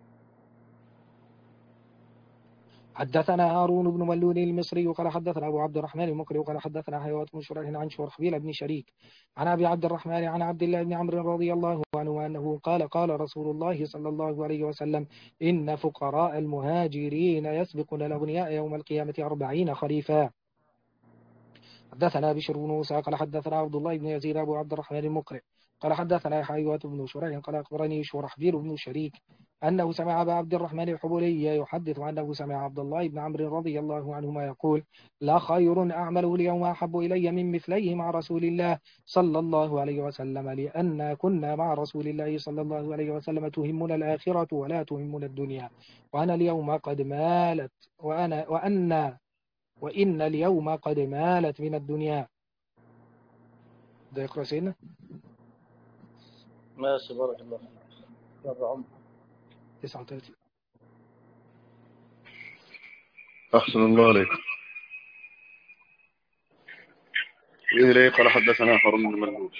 حدثنا هارون بن ملول المصري قال حدثنا أبو عبد الرحمن المقري قال حدثنا حيوة بن شريح عن شرحبيل بن شريك عن أبي عبد الرحمن عن عبد الله بن عمرو رضي الله عنه أنه قال رسول الله صلى الله عليه وسلم إن فقراء المهاجرين يسبقون الأغنياء يوم القيامة 40 خريفا. حدثنا بشر بن موسى قال حدثنا عبد الله بن يزيد أبو عبد الرحمن المقرئ قال حدثنا حيوة بن شريح قال أخبرني شرحبيل بن شريك أنه سمع أبا عبد الرحمن الحبلي يحدث أنه سمع عبد الله بن عمرو رضي الله عنهما يقول لا خير أعمله اليوم أحب إلي من مثليه مع رسول الله صلى الله عليه وسلم لأن كنا مع رسول الله صلى الله عليه وسلم تهمنا الآخرة ولا تهمنا الدنيا وأنا اليوم قد مالت وإن اليوم قد مالت من الدنيا. ده يقرأ سيدنا ماشي بارك الله فيك. يا عمر 39. أحسن الله عليك. وإليه قال حدثنا هارون بن ملول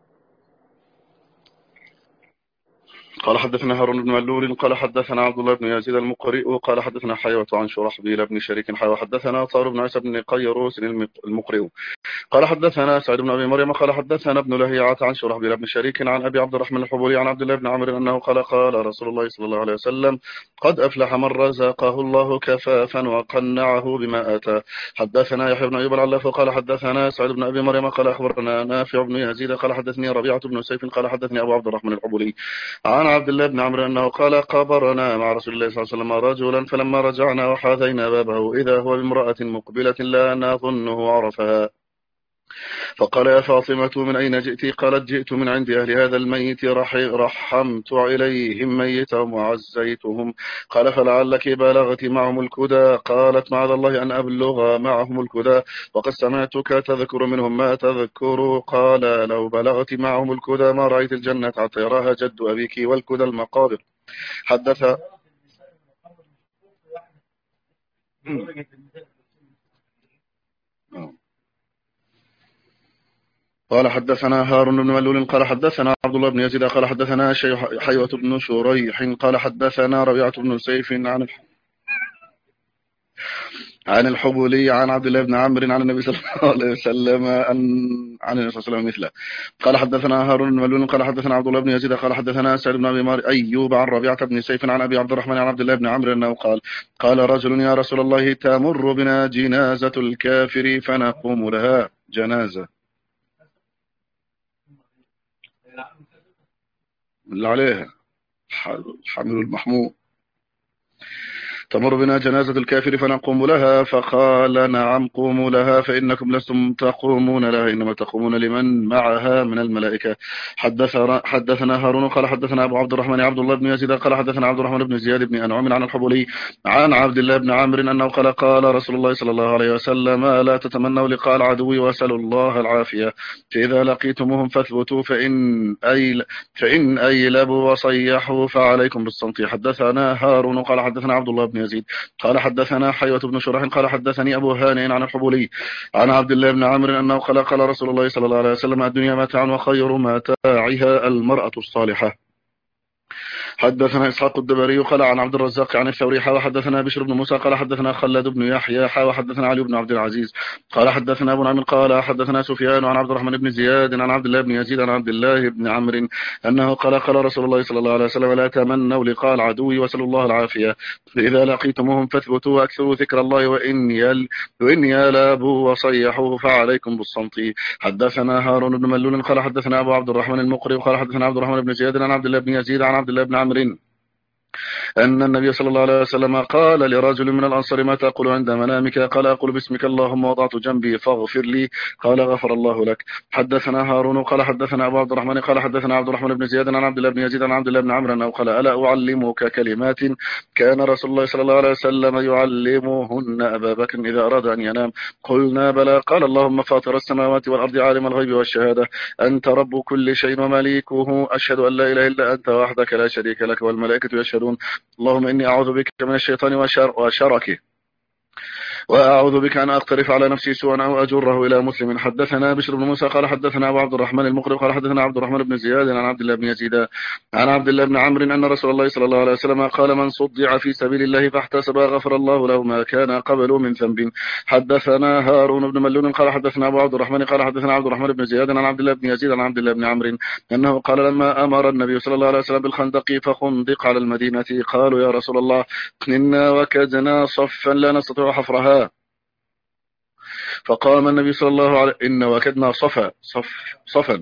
قال حدثنا هارون بن ملول قال حدثنا عبد الله بن يزيد المقرئ قال حدثنا حيوة عن شرحبيل بن شريك حيوة حدثنا طار بن عيسى بن قيروس المقرئ قال حدثنا سعيد بن أبي مريم قال حدثنا ابن لهيعة عن شرحبيل بن شريك عن أبي عبد الرحمن الحبولي عن عبد الله بن عمرو أنه قال رسول الله صلى الله عليه وسلم قد أفلح من رزقه الله كفافا وقنعه بما آتاه. حدثنا يحيى بن أيوب العلاف قال حدثنا سعيد بن أبي مريم قال أخبرنا نافع بن يزيد قال حدثني ربيعة بن سيف قال حدثني أبو عبد الرحمن الحبولي عن عبد الله بن عمرو أنه قال قبرنا مع رسول الله صلى الله عليه وسلم رجلا فلما رجعنا وحاذينا بابه إذا هو بامرأة مقبلة لا نظنه عرفها فقال يا فاطمة من أين جئت؟ قالت جئت من عند أهل هذا الميت رحمت إليهم ميتهم وعزيتهم. قال فلعلك بلغت معهم الكدى؟ قالت معاذ الله أن أبلغ معهم الكدى وقد سمعتك تذكر منهم ما تذكر. قال لو بلغت معهم الكدى ما رأيت الجنة حتى يراها جد أبيك والكدى المقابر. حدث قال حدثنا هارون بن ملول قال حدثنا عبد الله بن يزيد قال حدثنا حيوة بن شريح قال حدثنا ربيعة بن سيف عن الحبولي عن عبد الله بن عمرو عن النبي صلى الله عليه وسلم عن النبي صلى الله عليه وسلم مثله. قال حدثنا هارون بن ملول قال حدثنا عبد الله بن يزيد قال حدثنا سعيد بن أبي أيوب عن ربيعة بن سيف عن أبي عبد الرحمن عن عبد الله بن عمرو أنه قال رجل يا رسول الله تمر بنا جنازة الكافر فنقوم لها. جنازة اللي عليها حمل المحمول. تمر بنا جنازة الكافر فنقوم لها فقال نعم قوموا لها فإنكم لستم تقومون لها إنما تقومون لمن معها من الملائكة. حدثنا هارون قال حدثنا أبو عبد الرحمن عبد الله بن يزيد قال حدثنا عبد الرحمن بن زياد بن أنعم عن الحبولي عن عبد الله بن عمرو أنه قال رسول الله صلى الله عليه وسلم لا تتمنوا لقاء العدو واسألوا الله العافية فإذا لقيتموهم فاثبتوا فإن أيلبوا وصيحوا فعليكم بالصمت. حدثنا هارون قال حدثنا عبد الله بن يزيد قال حدثنا حيوة بن شريح قال حدثني أبو هانئ عن الحبولي عن عبد الله بن عمرو أنه قال رسول الله صلى الله عليه وسلم الدنيا متاع وخير متاعها المرأة الصالحة. حدثنا إسحاق الدبري قال عن عبد الرزاق عن الثوري وحدثنا بشر بن موسى قال حدثنا خلاد بن يحيى وحدثنا علي بن عبد العزيز قال حدثنا أبو نعيم قال حدثنا سفيان عن عبد الرحمن بن زياد عن عبد الله بن يزيد عن عبد الله بن عمرو أنه قال رسول الله صلى الله عليه وسلم لا تمنوا لقاء العدو وسلوا الله العافية إذا لقيتموهم فاثبتوا وأكثروا ذكر الله وإن يلابوا وصيحوا فعليكم بالصمت. حدثنا هارون بن ملول قال حدثنا أبو عبد الرحمن المقري قال حدثنا عبد الرحمن بن زياد عن عبد الله بن يزيد عن عبد الله بن عمرو أن النبي صلى الله عليه وسلم قال لرجل من الأنصار ما تقول عند منامك؟ قال أقول باسمك اللهم وضعت جنبي فاغفر لي. قال غفر الله لك. حدثنا هارون قال حدثنا أبو عبد الرحمن قال حدثنا عبد الرحمن بن زياد عن عبد الله بن يزيد عن عبد الله بن عمرو أنه قال ألا أعلمك كلمات كان رسول الله صلى الله عليه وسلم يعلمهن أبا بكر إذا أراد أن ينام؟ قلنا بلى. قال اللهم فاطر السماوات والأرض عالم الغيب والشهادة أنت رب كل شيء ومليكه أشهد أن لا إله إلا أنت وحدك لا شريك لك والملائكة يشهدون اللهم إني أعوذ بك من الشيطان وشركه وأعوذ بك أن أقترف على نفسي سوءا أو أجره إلى مسلم. حدثنا بشر بن موسى قال حدثنا أبو عبد الرحمن المقري قال حدثنا عبد الرحمن بن زياد عن عبد الله بن يزيد عن عبد الله بن عمرو أن رسول الله صلى الله عليه وسلم قال من صدع في سبيل الله فاحتسب غفر الله له ما كان قبله من ذنب. حدثنا هارون بن ملول قال حدثنا أبو عبد الرحمن قال حدثنا عبد الرحمن بن زياد عن عبد الله بن يزيد عن عبد الله بن عمرو أنه قال لما أمر النبي صلى الله عليه وسلم بالخندق فخندق على المدينة قالوا يا رسول الله إنا وكدنا صفا لا نستطيع حفرها فقام النبي صلى الله عليه وسلم إن وكدنا صفا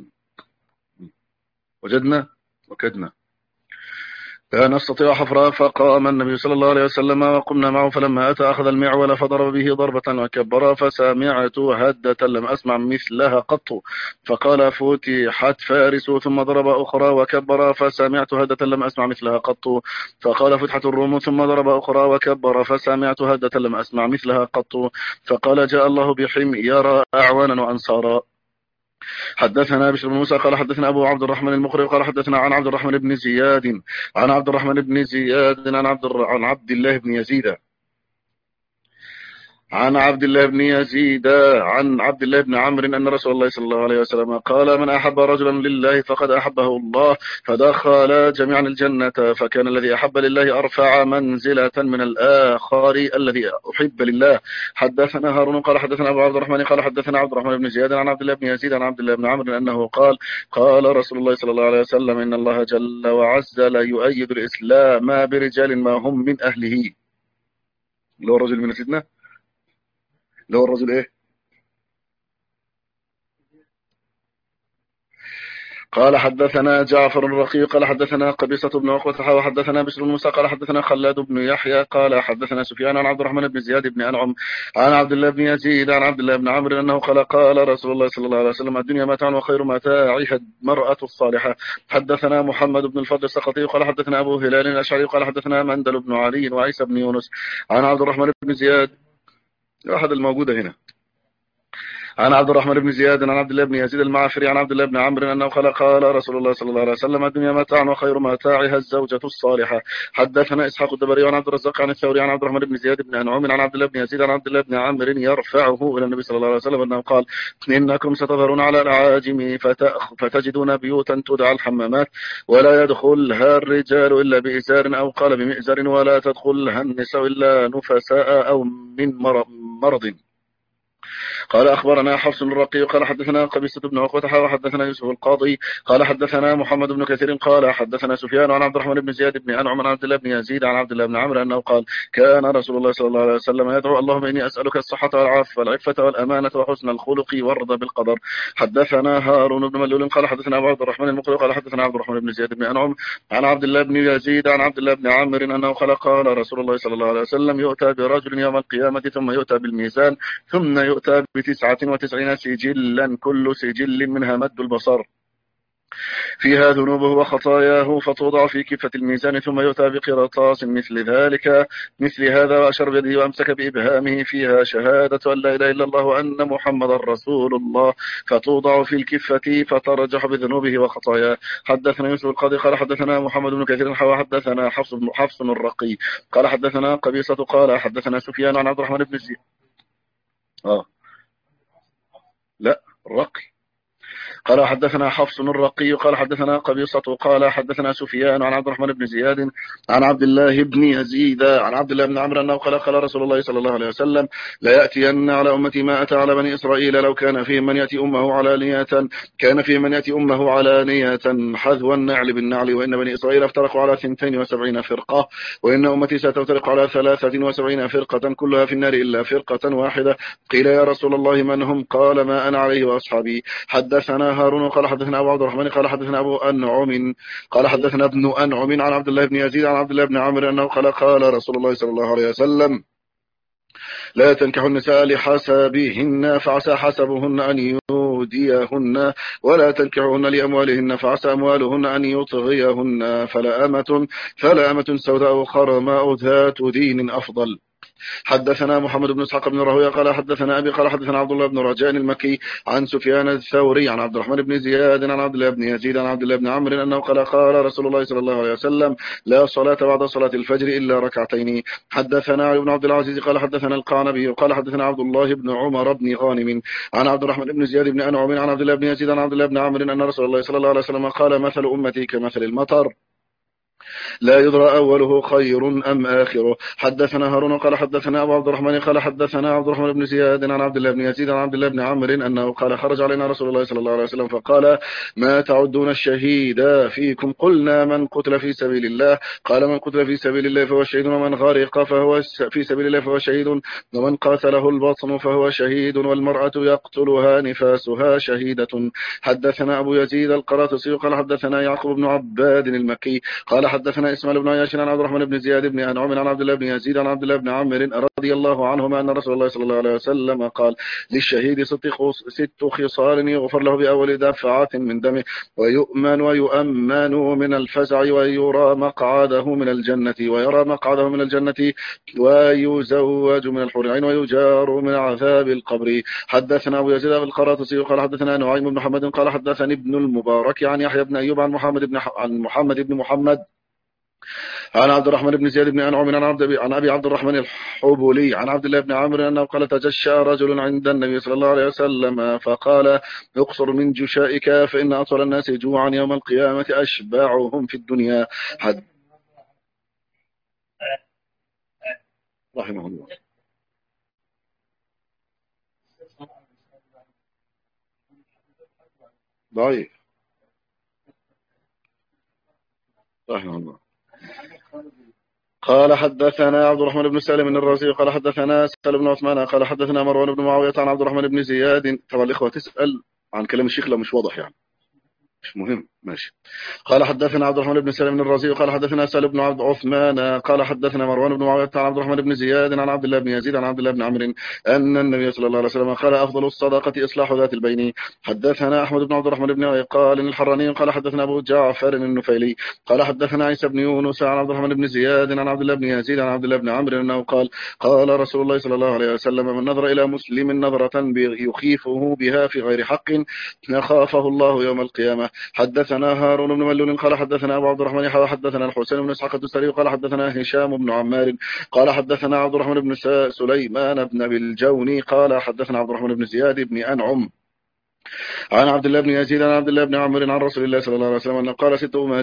وكدنا لا نستطيع حفرها فقام النبي صلى الله عليه وسلم وقمنا معه فلما أتى أخذ المعول فضرب به ضربة وكبرها فسمعت هدة لم أسمع مثلها قط فقال فتحت فارس ثم ضرب أخرى وكبر فسمعت هدة لم أسمع مثلها قط فقال فتحت الروم ثم ضرب أخرى وكبر فسمعت هدة لم أسمع مثلها قط فقال جاء الله بحمير أعوانا وأنصارا. حدثنا بشر بن موسى قال حدثنا أبو عبد الرحمن المقري قال حدثنا عن عبد الرحمن بن زياد عن عبد الرحمن بن زياد عن عبد الله بن يزيد عن عبد الله بن يزيد عن عبد الله بن عمرو أن رسول الله صلى الله عليه وسلم قال من أحب رجلا لله فقد أحبه الله فدخل جميعا الجنة فكان الذي أحب لله أرفع منزلة من الآخر الذي أحب لله. حدثنا هارون قال حدثنا أبو عبد الرحمن قال حدثنا عبد الرحمن بن زياد عن عبد الله بن يزيد عن عبد الله بن عمرو أنه قال رسول الله صلى الله عليه وسلم إن الله جل وعز لا يؤيد الإسلام برجال ما هم من أهله. لو رجل من سيدنا اللي هو الرجل ايه؟ قال حدثنا جعفر الرقي قال حدثنا قبيصة بن عقبة وحدثنا بشر بن موسى قال حدثنا خلاد بن يحيى قال حدثنا سفيان عن عبد الرحمن بن زياد بن أنعم عن عبد الله بن يزيد عن عبد الله بن عمرو أنه قال رسول الله صلى الله عليه وسلم الدنيا متاع وخير متاعها المرأة الصالحة. حدثنا محمد بن الفضل السقطي قال حدثنا أبو هلال الأشعري قال حدثنا مندل بن علي وعيسى بن يونس عن عبد الرحمن بن زياد أحد الموجودة هنا عن عبد الرحمن بن زياد عن عبد الله بن يزيد المعافري عن عبد الله بن عمرو أنه قال رسول الله صلى الله عليه وسلم الدنيا متاع وخير متاعها الزوجة الصالحة. حدثنا إسحاق الدبري عن عبد الرزاق عن الثوري عن عبد الرحمن بن زياد بن أنعم عن عبد الله بن يزيد عن عبد الله بن عمرو يرفعه إلى النبي صلى الله عليه وسلم أنه قال إنكم ستظهرون على الأعاجم فتجدون بيوتا تدعى الحمامات ولا يدخلها الرجال إلا بإزار أو قال بمئزر ولا تدخلها النساء إلا نفساء أو من مرض. قال أخبرنا حفص الرقي قال حدثنا قبيصة بن عقبة وحدثنا يوسف القاضي قال حدثنا محمد بن كثير قال حدثنا سفيان عن عبد الرحمن بن زياد بن أنعم عن عبد الله بن يزيد عن عبد الله بن عمرو أنه قال كان رسول الله صلى الله عليه وسلم يدعو اللهم إني أسألك الصحة والعفة والأمانة وحسن الخلق والرضا بالقدر. حدثنا هارون بن ملول قال حدثنا أبو عبد الرحمن المقري قال حدثنا عبد الرحمن بن زياد بن أنعم عن عبد الله بن يزيد عن عبد الله بن عمرو أنه قال رسول الله صلى الله عليه وسلم يؤتى برجل يوم القيامة ثم يؤتى بالميزان ثم يؤتى ب99 سجلا كل سجل منها مد البصر فيها ذنوبه وخطاياه فتوضع في كفة الميزان ثم يؤتى بقرطاس مثل هذا وأشار بيده وأمسك بإبهامه فيها شهادة أن لا إله إلا الله وأن محمدا رسول الله فتوضع في الكفة فترجح بذنوبه وخطاياه. حدثنا يوسف القاضي قال حدثنا محمد بن كثير حدثنا حفص الرقي قال حدثنا قبيصة قال حدثنا سفيان عن عبد الرحمن بن زياد لا الرقي قال حدثنا حفص الرقي قال حدثنا قبيصة قال حدثنا سفيان عن عبد الرحمن بن زياد عن عبد الله بن يزيد عن عبد الله بن عمرو أنه قال رسول الله صلى الله عليه وسلم لا يأتين على أمتي ما أتى على بني إسرائيل لو كان فيهم من يأتي أمه علانية كان فيهم من يأتي أمه علانية حذو النعل بالنعل وإن بني إسرائيل افترقوا على 72 فرقة وإن أمتي ستفترق على 73 فرقة كلها في النار إلا فرقة واحدة. قيل يا رسول الله من هم؟ قال ما أنا عليه وأصحابي. حدثنا هارون قال حدثنا أبو عبد الرحمن قال حدثنا أبو أنعم قال حدثنا ابن أنعم عن عبد الله بن يزيد عن عبد الله بن عمرو أنه قال رسول الله صلى الله عليه وسلم لا تنكحوا النساء لحسبهن فعسى حسبهن أن يوديهن ولا تنكحوهن لأموالهن فعسى أموالهن أن يطغيهن فلا أمة سوداء خرماء ذات دين أفضل. حدثنا محمد بن اسحاق بن راهويه قال حدثنا ابي قال حدثنا عبد الله بن رجاء المكي عن سفيان الثوري عن عبد الرحمن بن زياد عن عبد الله بن يزيد عن عبد الله بن عمرو انه قال رسول الله صلى الله عليه وسلم لا صلاة بعد صلاة الفجر الا ركعتين. حدثنا علي بن عبد العزيز قال حدثنا القعنبي قال حدثنا عبد الله بن عمر بن غانم عن عبد الرحمن بن زياد بن انعم عن عبد الله بن يزيد عن عبد الله بن عمرو ان رسول الله صلى الله عليه وسلم قال مثل امتي كمثل المطر لا يدرى أوله خير أم آخره. حدثنا هارون قال حدثنا أبو عبد الرحمن قال حدثنا عبد الرحمن بن زياد عن عبد الله بن يزيد عن عبد الله بن عمرو أنه قال خرج علينا رسول الله صلى الله عليه وسلم فقال ما تعدون الشهيد فيكم؟ قلنا من قتل في سبيل الله. قال من قتل في سبيل الله فهو شهيد ومن غرق فهو في سبيل الله فهو شهيد ومن قاتله البطن فهو شهيد والمرأة يقتلها نفاسها شهيدة. حدثنا أبو يزيد القراطسي قال حدثنا يعقوب بن عباد المكي قال حدثنا إسماعيل بن عياش عن عبد الرحمن بن زياد بن أنعم عن عبد الله بن يزيد عن عبد الله بن عمرو رضي الله عنهما أن رسول الله صلى الله عليه وسلم قال للشهيد 6 خصال يغفر له بأول دفعة من دمه ويؤمن من الفزع ويرى مقعده من الجنة ويزوج من الحور العين ويجار من عذاب القبر. حدثنا أبو يزيد القراطسي قال حدثنا نعيم بن محمد قال حدثني ابن المبارك عن يحيى بن أيوب عن محمد بن محمد عن عبد الرحمن بن زياد بن أنعم عن أبي عبد الرحمن الحبولي عن عبد الله بن عمرو أنه قال تجشى رجل عند النبي صلى الله عليه وسلم فقال اقصر من جشائك فإن أطول الناس جوعا يوم القيامة أشبعهم في الدنيا. رحمه الله. ضعيف رحمه الله. قال حدثنا عبد الرحمن بن سالم الرازي قال حدثنا سهل بن عثمان قال حدثنا مروان بن معاوية عن عبد الرحمن بن زياد. طبعا الإخوة تسأل عن كلام الشيخ لو مش واضح يعني مش مهم ماشي. قال حدثنا عبد الرحمن بن سالم الرازي قال حدثنا سهل بن عثمان قال حدثنا مروان بن معاوية عن عبد الرحمن بن زياد عن عبد الله بن يزيد عن عبد الله بن عمرو أن النبي صلى الله عليه وسلم قال أفضل الصدقة إصلاح ذات البين. حدثنا أحمد بن عبد الرحمن بن قال الحراني قال حدثنا أبو جعفر النفيلي قال حدثنا عيسى بن يونس عن عبد الرحمن بن زياد عن عبد الله بن يزيد عن عبد الله بن عمرو أنه قال رسول الله صلى الله عليه وسلم من نظر إلى مسلم نظرة يخيفه بها في غير حق خافه الله يوم القيامة. حدثنا هارون بن ملول قال حدثنا أبو عبد الرحمن حدثنا الحسين بن إسحاق الدستوائي قال حدثنا هشام بن عمار قال حدثنا عبد الرحمن بن سليمان بن بالجوني قال حدثنا عبد الرحمن بن زياد بن أنعم عن عبد الله بن يزيد عن عبد الله بن عمرو عن رسول الله صلى الله عليه وسلم أنه قال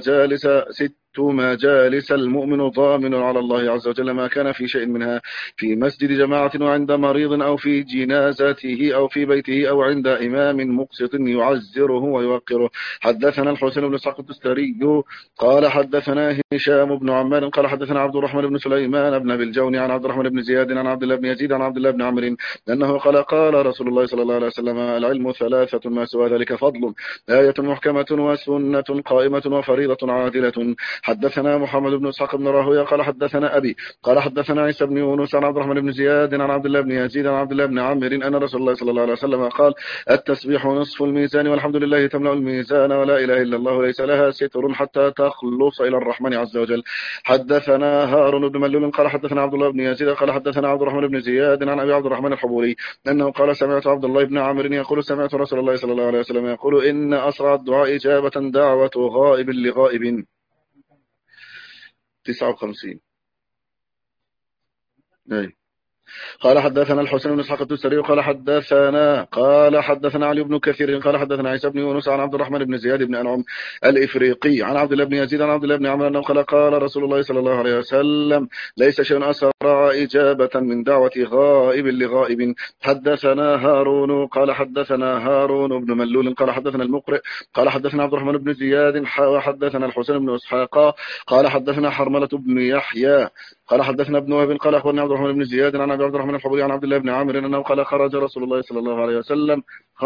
6 مجالس المؤمن ضامن على الله عز وجل ما كان في شيء منها في مسجد جماعة وعند مريض أو في جنازته أو في بيته أو عند إمام مقسط يعزره ويوقره. حدثنا الحسين بن إسحاق الدستوائي قال حدثنا هشام بن عمار قال حدثنا عبد الرحمن بن سليمان بن بالجوني عن عبد الرحمن بن زياد عن عبد الله بن يزيد عن عبد الله بن عمرو أنه قال رسول الله صلى الله عليه وسلم العلم 3 ما سوى ذلك فضل آية محكمة وسنة قائمة وفريضة عادلة. حدثنا محمد بن اسحاق بن راهويه قال حدثنا أبي قال حدثنا عيسى بن يونس عن عبد الرحمن بن زياد عن عبد الله بن يزيد عن عبد الله بن عمرو أن رسول الله صلى الله عليه وسلم قال التسبيح نصف الميزان والحمد لله تملأ الميزان ولا إله إلا الله ليس لها ستر حتى تخلص إلى الرحمن عز وجل. حدثنا هارون بن ملول قال حدثنا عبد الله بن يزيد قال حدثنا عبد الرحمن بن زياد عن أبي عبد الرحمن الحبولي أنه قال سمعت عبد الله بن عمرو يقول سمعت رسول الله صلى الله عليه وسلم يقول إن أسرع الدعاء إجابة دعوة غائب لغائب. 59 أي قال حدثنا الحسين بن اسحاق التستري قال حدثنا علي بن كثير قال حدثنا عيسى بن يونس عن عبد الرحمن بن زياد بن انعم الافريقي عن عبد الله بن يزيد عن عبد الله بن عمرو انه قال رسول الله صلى الله عليه وسلم ليس شيء اسرع اجابه من دعوه غائب لغائب. حدثنا هارون قال حدثنا هارون بن ملول قال حدثنا المقرئ قال حدثنا عبد الرحمن بن زياد وحدثنا الحسين بن اسحاق قال حدثنا حرملة بن يحيى قال حدثنا ابن وهب قال اخبرني عبد الرحمن بن زياد عن ابي عبد الرحمن الحبري عن عبد الله بن عامر انه قال خرج رسول الله صلى الله عليه وسلم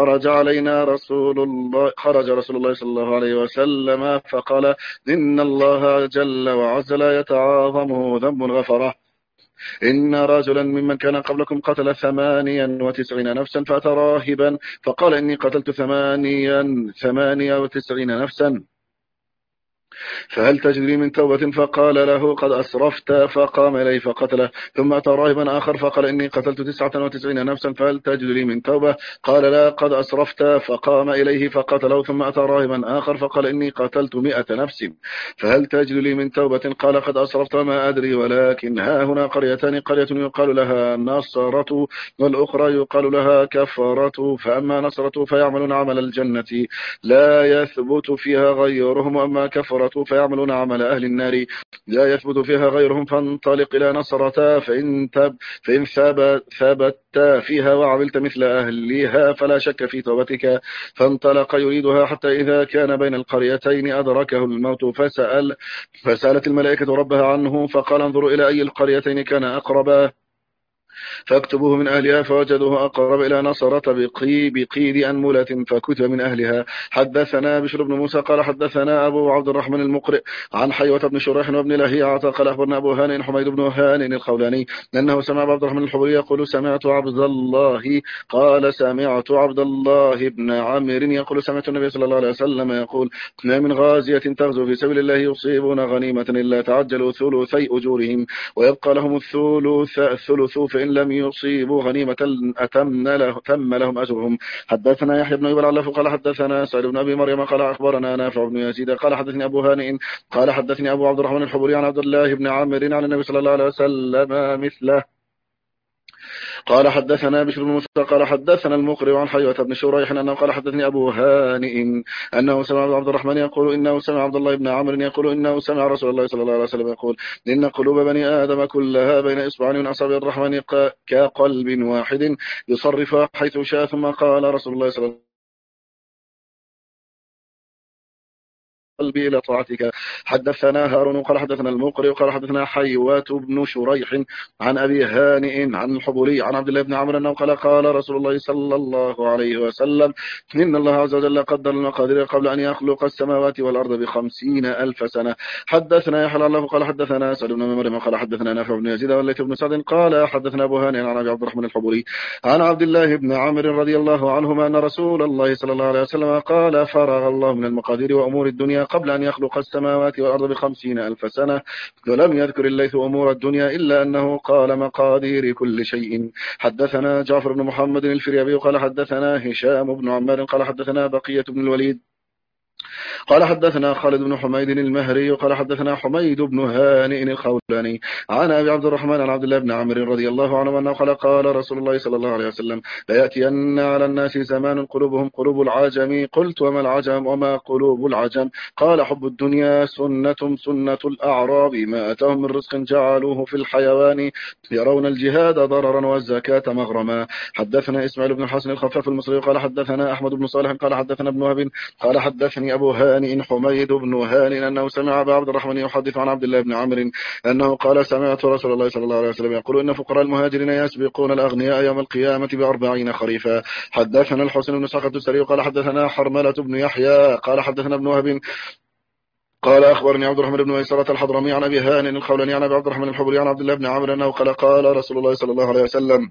خرج رسول الله صلى الله عليه وسلم فقال إن الله جل وعز لا يتعاظمه ذنب غفره. إن رجلا ممن كان قبلكم قتل 98 نفسا فأتى راهبا فقال إني قتلت 98 نفسا فهل تجري من توبة؟ فقال له قد أسرفت فقام إليه فقتله. ثم أتى راهبا آخر فقال إني قتلت 99 نفسا فهل تجري من توبة؟ قال لا قد أسرفت فقام إليه فقتله. ثم أتى راهبا آخر فقال إني قتلت 100 نفس فهل تجري من توبة؟ قال قد أسرفت وما أدري ولكن ها هنا قريتان قرية يقال لها نصرة والأخرى يقال لها كفرة فأما نصرة فيعملون عمل الجنة لا يثبت فيها غيرهم وأما كفرة فيعملون عمل أهل النار لا يثبت فيها غيرهم فانطلق إلى نصرة فإن ثبت فيها وعملت مثل أهلها فلا شك في توبتك. فانطلق يريدها حتى إذا كان بين القريتين أدركه الموت فسألت الملائكة ربها عنه فقال انظروا إلى أي القريتين كان أقربا فاكتبوه من أهلها فوجدوه أقرب إلى نصرة بقيد أنملة فكتب من أهلها. حدثنا بشر بن موسى قال حدثنا أبو عبد الرحمن المقرئ عن حيوة بن شريح وابن لهيعة قال أخبرنا أبو هانئ حميد بن هانئ الخولاني أنه سمع عبد الرحمن الحبري يقول سمعت عبد الله بن عامر يقول سمعت النبي صلى الله عليه وسلم يقول ما من غازية تغزو في سبيل الله يصيبون غنيمة إلا تعجلوا ثلثي أجورهم ويبقى لهم الثلث فإن لم يصيبوا غنيمة تم لهم أجرهم. حدثنا يحيى بن يبلع قال حدثنا سعيد بن أبي مريم قال أخبرنا نافع بن يزيد قال حدثني أبو هانئ قال حدثني أبو عبد الرحمن الحبري عن عبد الله بن عامر عن النبي صلى الله عليه وسلم مثله. قال حدثنا بشر بن موسى قال حدثنا المقرئ عن حيوة بن شريح أنه قال حدثني أبو هانئ أنه سمع عبد الرحمن يقول إنه سمع عبد الله بن عمرو يقول إنه سمع رسول الله صلى الله عليه وسلم يقول إن قلوب بني آدم كلها بين إصبعين من أصابع الرحمن كقلب واحد يصرف حيث شاء. ثم قال رسول الله صلى الله عليه وسلم قلبي إلى طاعتك. حدثنا هارون قال حدثنا المقرئ قال حدثنا حيوة بن شريح عن أبي هانئ عن الحبري عن عبد الله بن عمرو أنه قال رسول الله صلى الله عليه وسلم إن الله عز وجل قدر المقادير قبل أن يخلق السماوات والأرض ب50,000 سنة. حدثنا يحيى الله قال حدثنا سعد بن مريم قال حدثنا نافع بن يزيد والليث بن سعد قال حدثنا أبو هانئ عن أبي عبد الرحمن الحبري عن عبد الله بن عمرو رضي الله عنهما أن رسول الله صلى الله عليه وسلم قال فرغ الله من المقادير وأمور الدنيا قبل أن يخلق السماوات والأرض ب50,000 سنة ولم يذكر الليث أمور الدنيا إلا أنه قال مقادير كل شيء. حدثنا جعفر بن محمد الفريابي قال حدثنا هشام بن عمار قال حدثنا بقية بن الوليد قال حدثنا خالد بن حميد المهري قال حدثنا حميد بن هانئ الخولاني عن أبي عبد الرحمن عن عبد الله بن عمرو رضي الله عنه أنه قال رسول الله صلى الله عليه وسلم لا يأتين على الناس زمان قلوبهم قلوب العجم. قلت وما العجم وما قلوب العجم؟ قال حب الدنيا سنة الأعراب ما أتاهم من رزق جعلوه في الحيوان يرون الجهاد ضررا والزكاة مغرما. حدثنا إسماعيل بن الحسن الخفاف المصري قال حدثنا أحمد بن صالح قال حدثنا ابن وهب قال حدثني أبو هانئ حميد بن هانئ أنه سمع أبا عبد الرحمن يحدث عن عبد الله بن عمرو أنه قال سمعت رسول الله صلى الله عليه وسلم يقول إن فقراء المهاجرين يسبقون الأغنياء يوم القيامة ب40 خريفا. حدثنا الحسن بن إسحاق التستري قال حدثنا حرملة بن يحيى قال حدثنا ابن وهب قال أخبرني عبد الرحمن بن ميسرة الحضرمي عن أبي هانئ الخولاني عن أبي عبد الرحمن الحبري عن عبد الله بن عمرو أنه قال رسول الله صلى الله عليه وسلم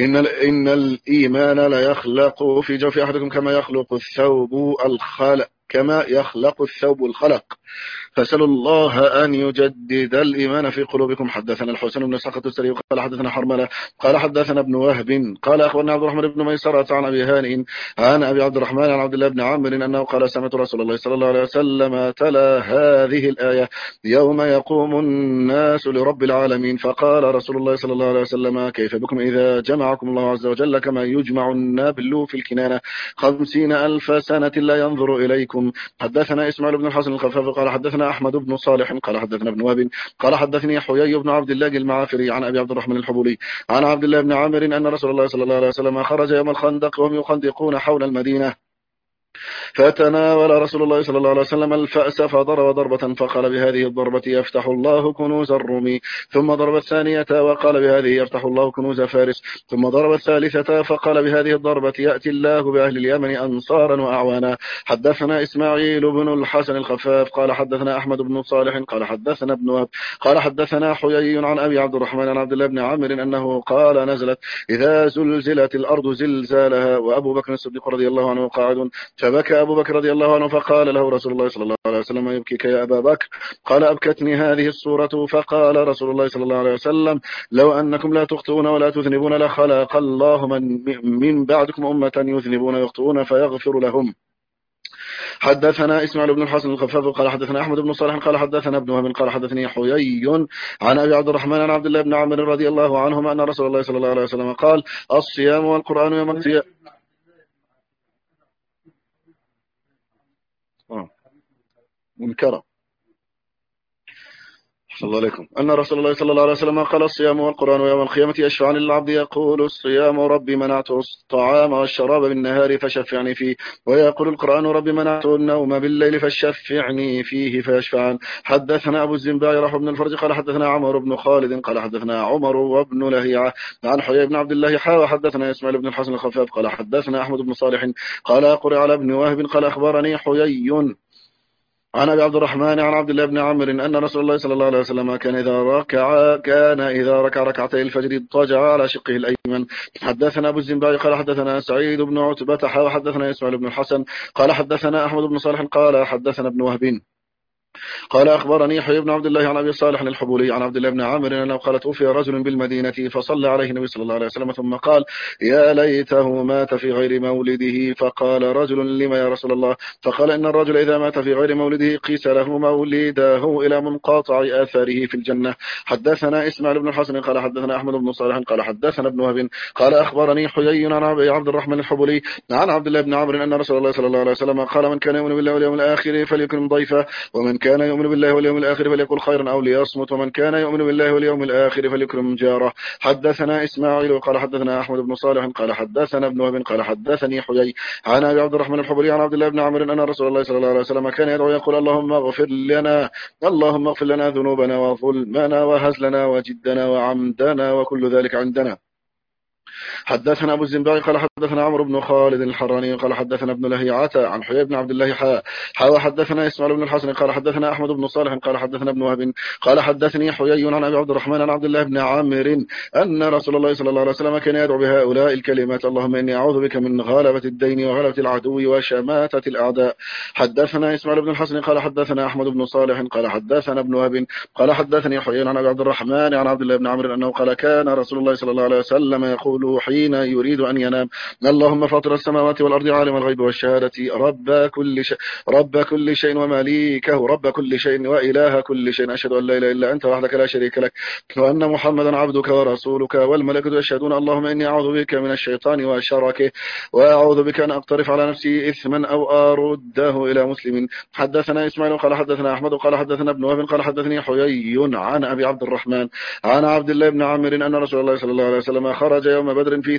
إن الإيمان لا يخلق في جوف أحدكم كما يخلق الثوب الخلق كما يخلق الثوب الخلق، فاسألوا الله أن يجدد الإيمان في قلوبكم. حدثنا الحسين بن إسحاق التستري قال حدثنا حرملة قال حدثنا ابن وهب قال أخبرنا عبد الرحمن بن ميسرة عن أبي هانئ عن أبي عبد الرحمن عن عبد الله بن عمرو أنه قال سمعت رسول الله صلى الله عليه وسلم تلا هذه الآية يوم يقوم الناس لرب العالمين، فقال رسول الله صلى الله عليه وسلم كيف بكم إذا جمعكم الله عز وجل كما يجمع النابل في الكنانة 50,000 سنة لا ينظر إليكم. حدثنا إسماعيل بن الحسن الخفاف قال حدثنا أحمد بن صالح قال حدثنا ابن وهب قال حدثني حيي بن عبد الله المعافري عن أبي عبد الرحمن الحبولي عن عبد الله بن عامر أن رسول الله صلى الله عليه وسلم خرج يوم الخندق وهم يخندقون حول المدينة، فتناول رسول الله صلى الله عليه وسلم الفأس فضرب ضربة فقال بهذه الضربة يفتح الله كنوز الروم، ثم ضرب الثانية وقال بهذه يفتح الله كنوز فارس، ثم ضرب الثالثة فقال بهذه الضربة يأتي الله بأهل اليمن أنصارا وأعوانا. حدثنا إسماعيل بن الحسن الخفاف قال حدثنا أحمد بن صالح قال حدثنا ابن وهب قال حدثنا حيي عن أبي عبد الرحمن عن عبد الله بن عامر أنه قال نزلت إذا زلزلت الأرض زلزالها وأبو بكر الصديق رضي الله عنه قاعد، فبكى أبو بكر رضي الله عنه فقال له رسول الله صلى الله عليه وسلم يبكيك يا أبا بكر؟ قال أبكتني هذه السورة. فقال رسول الله صلى الله عليه وسلم لو أنكم لا تخطئون ولا تذنبون لخلق الله من بعدكم أمة يذنبون ويخطئون فيغفر لهم. حدثنا إسماعيل بن الحسن الخفاف قال حدثنا أحمد بن صالح قال حدثنا ابن وهب قال حدثني حيي عن أبي عبد الرحمن عن عبد الله بن عمرو رضي الله عنهما أن رسول الله صلى الله عليه وسلم قال الصيام والقرآن يوم القيامة منكرة. صلى الله عليكم أن رسول الله صلى الله عليه وسلم قال الصيام والقرآن يوم القيامة يشفعان للعبد يقول الصيام ربي منعت الطعام والشراب بالنهار فشفعني فيه، ويقول القرآن ربي منعت النوم بالليل فشفعني فيه فيشفعان. حدثنا أبو الزنباع رحمه بن الفرج قال حدثنا عمر بن خالد قال حدثنا عمر وابن لهيعة عن حيي بن عبد الله وحدثنا إسماعيل بن الحسن الخفاف قال حدثنا أحمد بن صالح قال قرئ على ابن وهب قال أخبرني حيي عن أبي عبد الرحمن عن عبد الله بن عمرو أن رسول الله صلى الله عليه وسلم كان إذا ركع ركعتي الفجر اضطجع على شقه الأيمن. حدثنا أبو الزنباع قال حدثنا سعيد بن عتبة وحدثنا إسماعيل بن الحسن قال حدثنا أحمد بن صالح قال حدثنا ابن وهب قال أخبرني حيي بن عبد الله عن أبي صالح الحبولي عن عبد الله بن عامر أنه قال توفي رجل بالمدينة فصلى عليه النبي صلى الله عليه وسلم ثم قال يا ليته مات في غير مولده، فقال رجل لما يا رسول الله؟ فقال إن الرجل إذا مات في غير مولده قيس له مولده إلى منقطع آثاره في الجنة. حدثنا إسماعيل بن الحسن قال حدثنا أحمد بن صالح قال حدثنا ابن وهب قال أخبرني حيي عن أبي عبد الرحمن الحبولي عن عبد الله بن عامر أن رسول الله صلى الله عليه وسلم قال من كان يؤمن بالله واليوم الآخر فليكرم ضيفه، ومن كان يؤمن بالله واليوم الآخر فليقل خيرا أو ليصمت، ومن كان يؤمن بالله واليوم الآخر فليكرم جاره. حدثنا إسماعيل قال حدثنا أحمد بن صالح قال حدثنا ابن وهب قال حدثني حيي عن أبي عبد الرحمن الحبولي عن عبد الله بن عمرو أن رسول الله صلى الله عليه وسلم كان يدعو يقول اللهم اغفر لنا ذنوبنا وظلمنا وهزلنا وجدنا وعمدنا وكل ذلك عندنا. حدثنا أبو الزنباع قال حدثنا عمرو بن خالد الحراني قال حدثنا ابن لهيعة عن حيي بن عبد الله وحدثنا إسماعيل بن الحسن قال حدثنا أحمد بن صالح قال حدثنا ابن وهب قال حدثني حيي عن أبي عبد الرحمن عن عبد الله بن عامر أن رسول الله صلى الله عليه وسلم كان يدعو بهؤلاء الكلمات اللهم إني أعوذ بك من غلبة الدين وغلبة العدو وشماتة الأعداء. حدثنا إسماعيل بن الحسن قال حدثنا أحمد بن صالح قال حدثنا ابن وهب قال حدثني حيي عن أبي عبد الرحمن عن عبد الله بن عامر أنه قال كان رسول الله صلى الله عليه وسلم يقول حين يريد أن ينام اللهم فاطر السماوات والأرض عالم الغيب والشهادة رب كل شيء وماليكه رب كل شيء وإله كل شيء أشهد أن لا إله إلا أنت وحدك لا شريك لك وأن محمدا عبدك ورسولك والملائكة يشهدون اللهم إني أعوذ بك من الشيطان وشركه وأعوذ بك أن أقترف على نفسي إثما أو أرده إلى مسلم. حدثنا إسماعيل قال حدثنا أحمد قال حدثنا ابن وهب قال حدثني حيي عن أبي عبد الرحمن عن عبد الله بن عامر أن رسول الله صلى الله عليه وسلم خرج يوم بدر في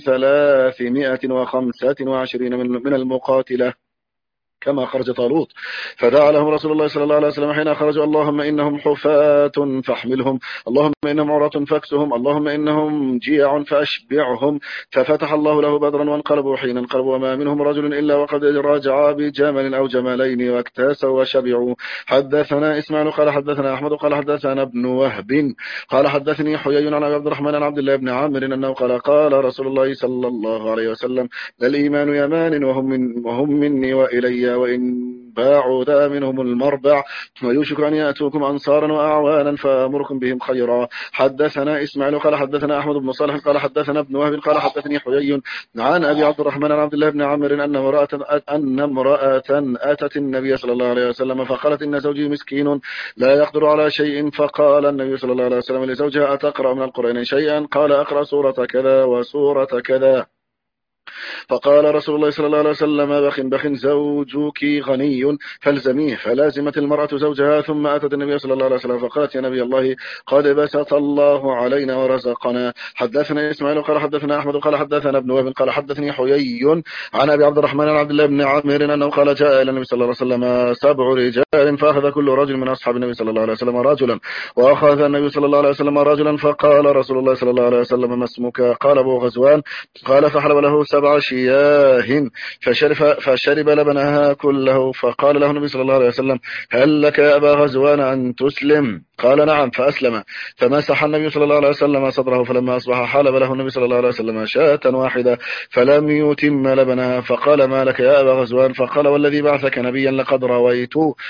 325 من المقاتلة كما خرج طالوت، فدعا لهم رسول الله صلى الله عليه وسلم حين خرجوا اللهم إنهم حفاة فاحملهم، اللهم إنهم عراة فاكسهم، اللهم إنهم جياع فأشبعهم، ففتح الله له بدرا وانقلبوا حين انقلبوا وما منهم رجل إلا وقد رجع بجمل أو جملين واكتاسوا وشبعوا. حدثنا إسماعيل قال حدثنا أحمد قال حدثنا ابن وهب قال حدثني حيي عن أبي عبد الرحمن عن عبد الله بن عامر أنه قال رسول الله صلى الله عليه وسلم الإيمان يمان وهم مني وإلي وإن بعد منهم المربع ويوشك أن يأتوكم أنصارا وأعوانا فأمركم بهم خيرا. حدثنا إسماعيل قال حدثنا أحمد بن صالح قال حدثنا ابن وهب قال حدثني حيي عن أبي عبد الرحمن عن عبد الله بن عمرو أن امرأة أتت النبي صلى الله عليه وسلم فقالت إن زوجي مسكين لا يقدر على شيء. فقال النبي صلى الله عليه وسلم لزوجها أتقرأ من القرآن شيئا؟ قال أقرأ سورة كذا وسورة كذا. فقال رسول الله صلى الله عليه وسلم بخ بخ زوجك غني فالزميه. فلازمت المرأة زوجها ثم أتت النبي صلى الله عليه وسلم فقالت يا نبي الله قد بسط الله علينا ورزقنا. حدثنا إسماعيل قال حدثنا أحمد قال حدثنا ابن وهب قال حدثني حيي عن أبي عبد الرحمن عن عبد الله بن عامر أنه قال جاء إلى النبي صلى الله عليه وسلم 7 رجال فأخذ كل رجل من أصحاب النبي صلى الله عليه وسلم رجلا وأخذ النبي صلى الله عليه وسلم رجلا. فقال رسول الله صلى الله عليه وسلم ما اسمك؟ قال أبو غزوان. قال فحلب له 7 شياه فشرب لبنها كله. فقال له النبي صلى الله عليه وسلم هل لك يا أبا غزوان أن تسلم؟ قال نعم فأسلم. فمسح النبي صلى الله عليه وسلم صدره فلما أصبح حلب له النبي صلى الله عليه وسلم شاة واحدة فلم يتم لبنها. فقال ما لك يا أبا غزوان؟ فقال والذي بعثك نبيا لقد رويت.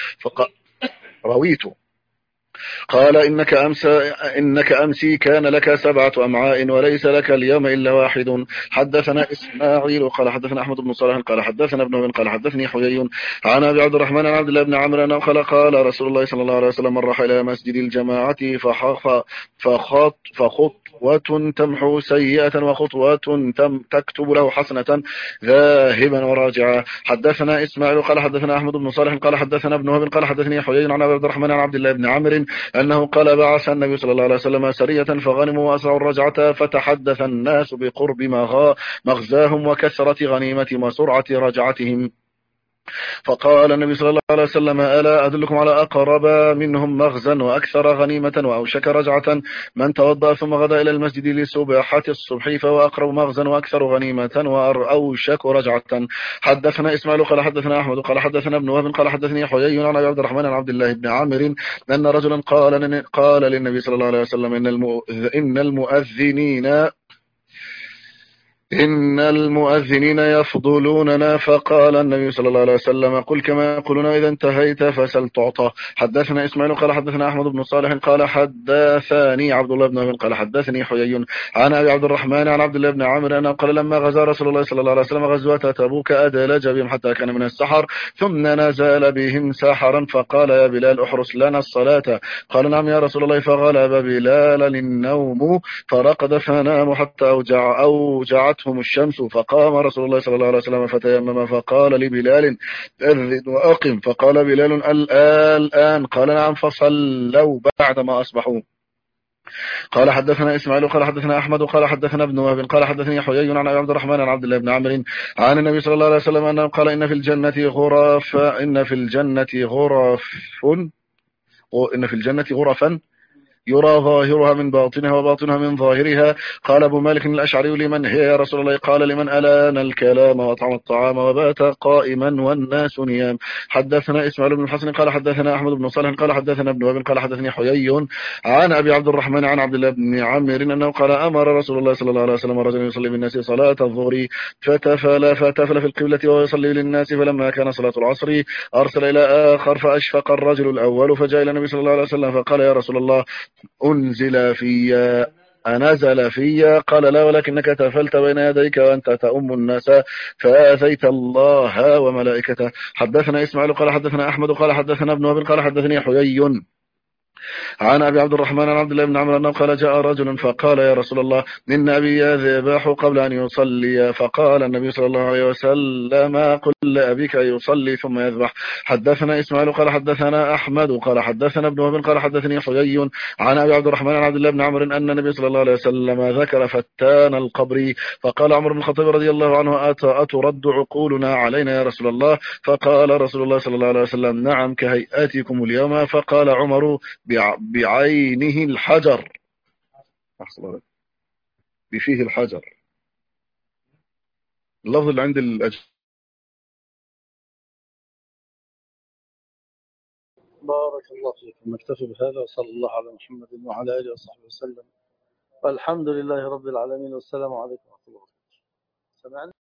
قال إنك أمسي كان لك 7 أمعاء وليس لك اليوم إلا واحد. حدثنا إسماعيل قال حدثنا أحمد بن صالح قال حدثنا ابن وهب قال حدثني حيي عن أبي عبد الرحمن عن عبد الله بن عمرو أنه قال رسول الله صلى الله عليه وسلم من راح إلى مسجد الجماعة فخطوة تمحو سيئة وخطوة تكتب له حسنة ذاهبا وراجعا. حدثنا إسماعيل قال حدثنا أحمد بن صالح قال حدثنا ابن وهب قال حدثني حيي عن أبي عبد الرحمن عن عبد الله بن عمرو أنه قال بعث النبي صلى الله عليه وسلم سرية فغنموا وأسرعوا الرجعة فتحدث الناس بقرب مغزاهم وكثرة غنيمتهم وسرعة رجعتهم. فقال النبي صلى الله عليه وسلم ألا أدلكم على أقرب منهم مغزا وأكثر غنيمة وأوشك رجعة؟ من توضأ ثم غدا إلى المسجد لسباحة الصبح فهو أقرب مغزا وأكثر غنيمة وأوشك رجعة. حدثنا إسماعيل قال حدثنا أحمد قال حدثنا ابن وهب قال حدثني حيي عن عبد الرحمن عن عبد الله بن عامر أن رجلا قال للنبي صلى الله عليه وسلم إن المؤذنين يفضلوننا. فقال النبي صلى الله عليه وسلم قل كما يقولون إذا انتهيت فسل تعطى. حدثنا إسماعيل قال حدثنا أحمد بن صالح قال حدثني عبد الله بن وهب قال حدثني حيي عن أبي عبد الرحمن عن عبد الله بن عامر أنه قال لما غزا رسول الله صلى الله عليه وسلم غزوة تبوك أدلج بهم حتى كان من السحر ثم نزل بهم ساحرا فقال يا بلال احرس لنا الصلاة. قال نعم يا رسول الله. فغلب بلال النوم فرقد فنام حتى أوجعته الشمس. فقام رسول الله صلى الله عليه وسلم فتيمم فقال لبلال أذن وأقم. فقال بلال الآن؟ قال نعم. فصلوا بعدما أصبحوا. قال حدثنا إسماعيل قال حدثنا أحمد قال حدثنا ابن وهب قال حدثني حيي عن عبد الرحمن عن عبد الله بن عمرو عن النبي صلى الله عليه وسلم أنه قال إن في الجنة غرفا يرى ظاهرها من باطنها وباطنها من ظاهرها. قال أبو مالك الأشعري لمن هي يا رسول الله؟ قال لمن ألان الكلام وأطعم الطعام وبات قائما والناس نيام. حدثنا إسماعيل بن الحسن قال حدثنا أحمد بن صالح قال حدثنا ابن وهب قال حدثني حيي عن أبي عبد الرحمن عن عبد الله بن عمرو أنه قال أمر رسول الله صلى الله عليه وسلم رجلا يصلي بالناس صلاة الظهر فتفل في القبلة وهو يصلي للناس. فلما كان صلاة العصر أرسل إلى آخر فأشفق الرجل الأول فجاء إلى النبي صلى الله عليه وسلم فقال يا رسول الله أنزل في؟ قال لا ولكنك تفلت بين يديك وأنت تؤم الناس فآذيت الله وملائكته. حدثنا إسماعيل قال حدثنا أحمد قال حدثنا ابن وهب قال حدثني حيي عن أبي عبد الرحمن عن عبد الله بن عمرو أنه قال جاء رجل فقال يا رسول الله إن أبي يذبح قبل أن يصلي. فقال النبي صلى الله عليه وسلم قل لأبيك يصلي ثم يذبح. حدثنا إسماعيل قال حدثنا أحمد قال حدثنا ابن وهب قال حدثني حيي عن أبي عبد الرحمن عن عبد الله بن عمرو أن النبي صلى الله عليه وسلم ذكر فتان القبر. فقال عمر بن الخطاب رضي الله عنه أترد عقولنا علينا يا رسول الله؟ فقال رسول الله صلى الله عليه وسلم نعم كهيئاتكم اليوم. فقال عمر بعينه الحجر بفيه الحجر. اللفظ اللي عند بارك الله فيكم. نكتفي بهذا وصلى الله على محمد وعلى آله وصحبه وسلم والحمد لله رب العالمين والسلام عليكم ورحمة الله وبركاته.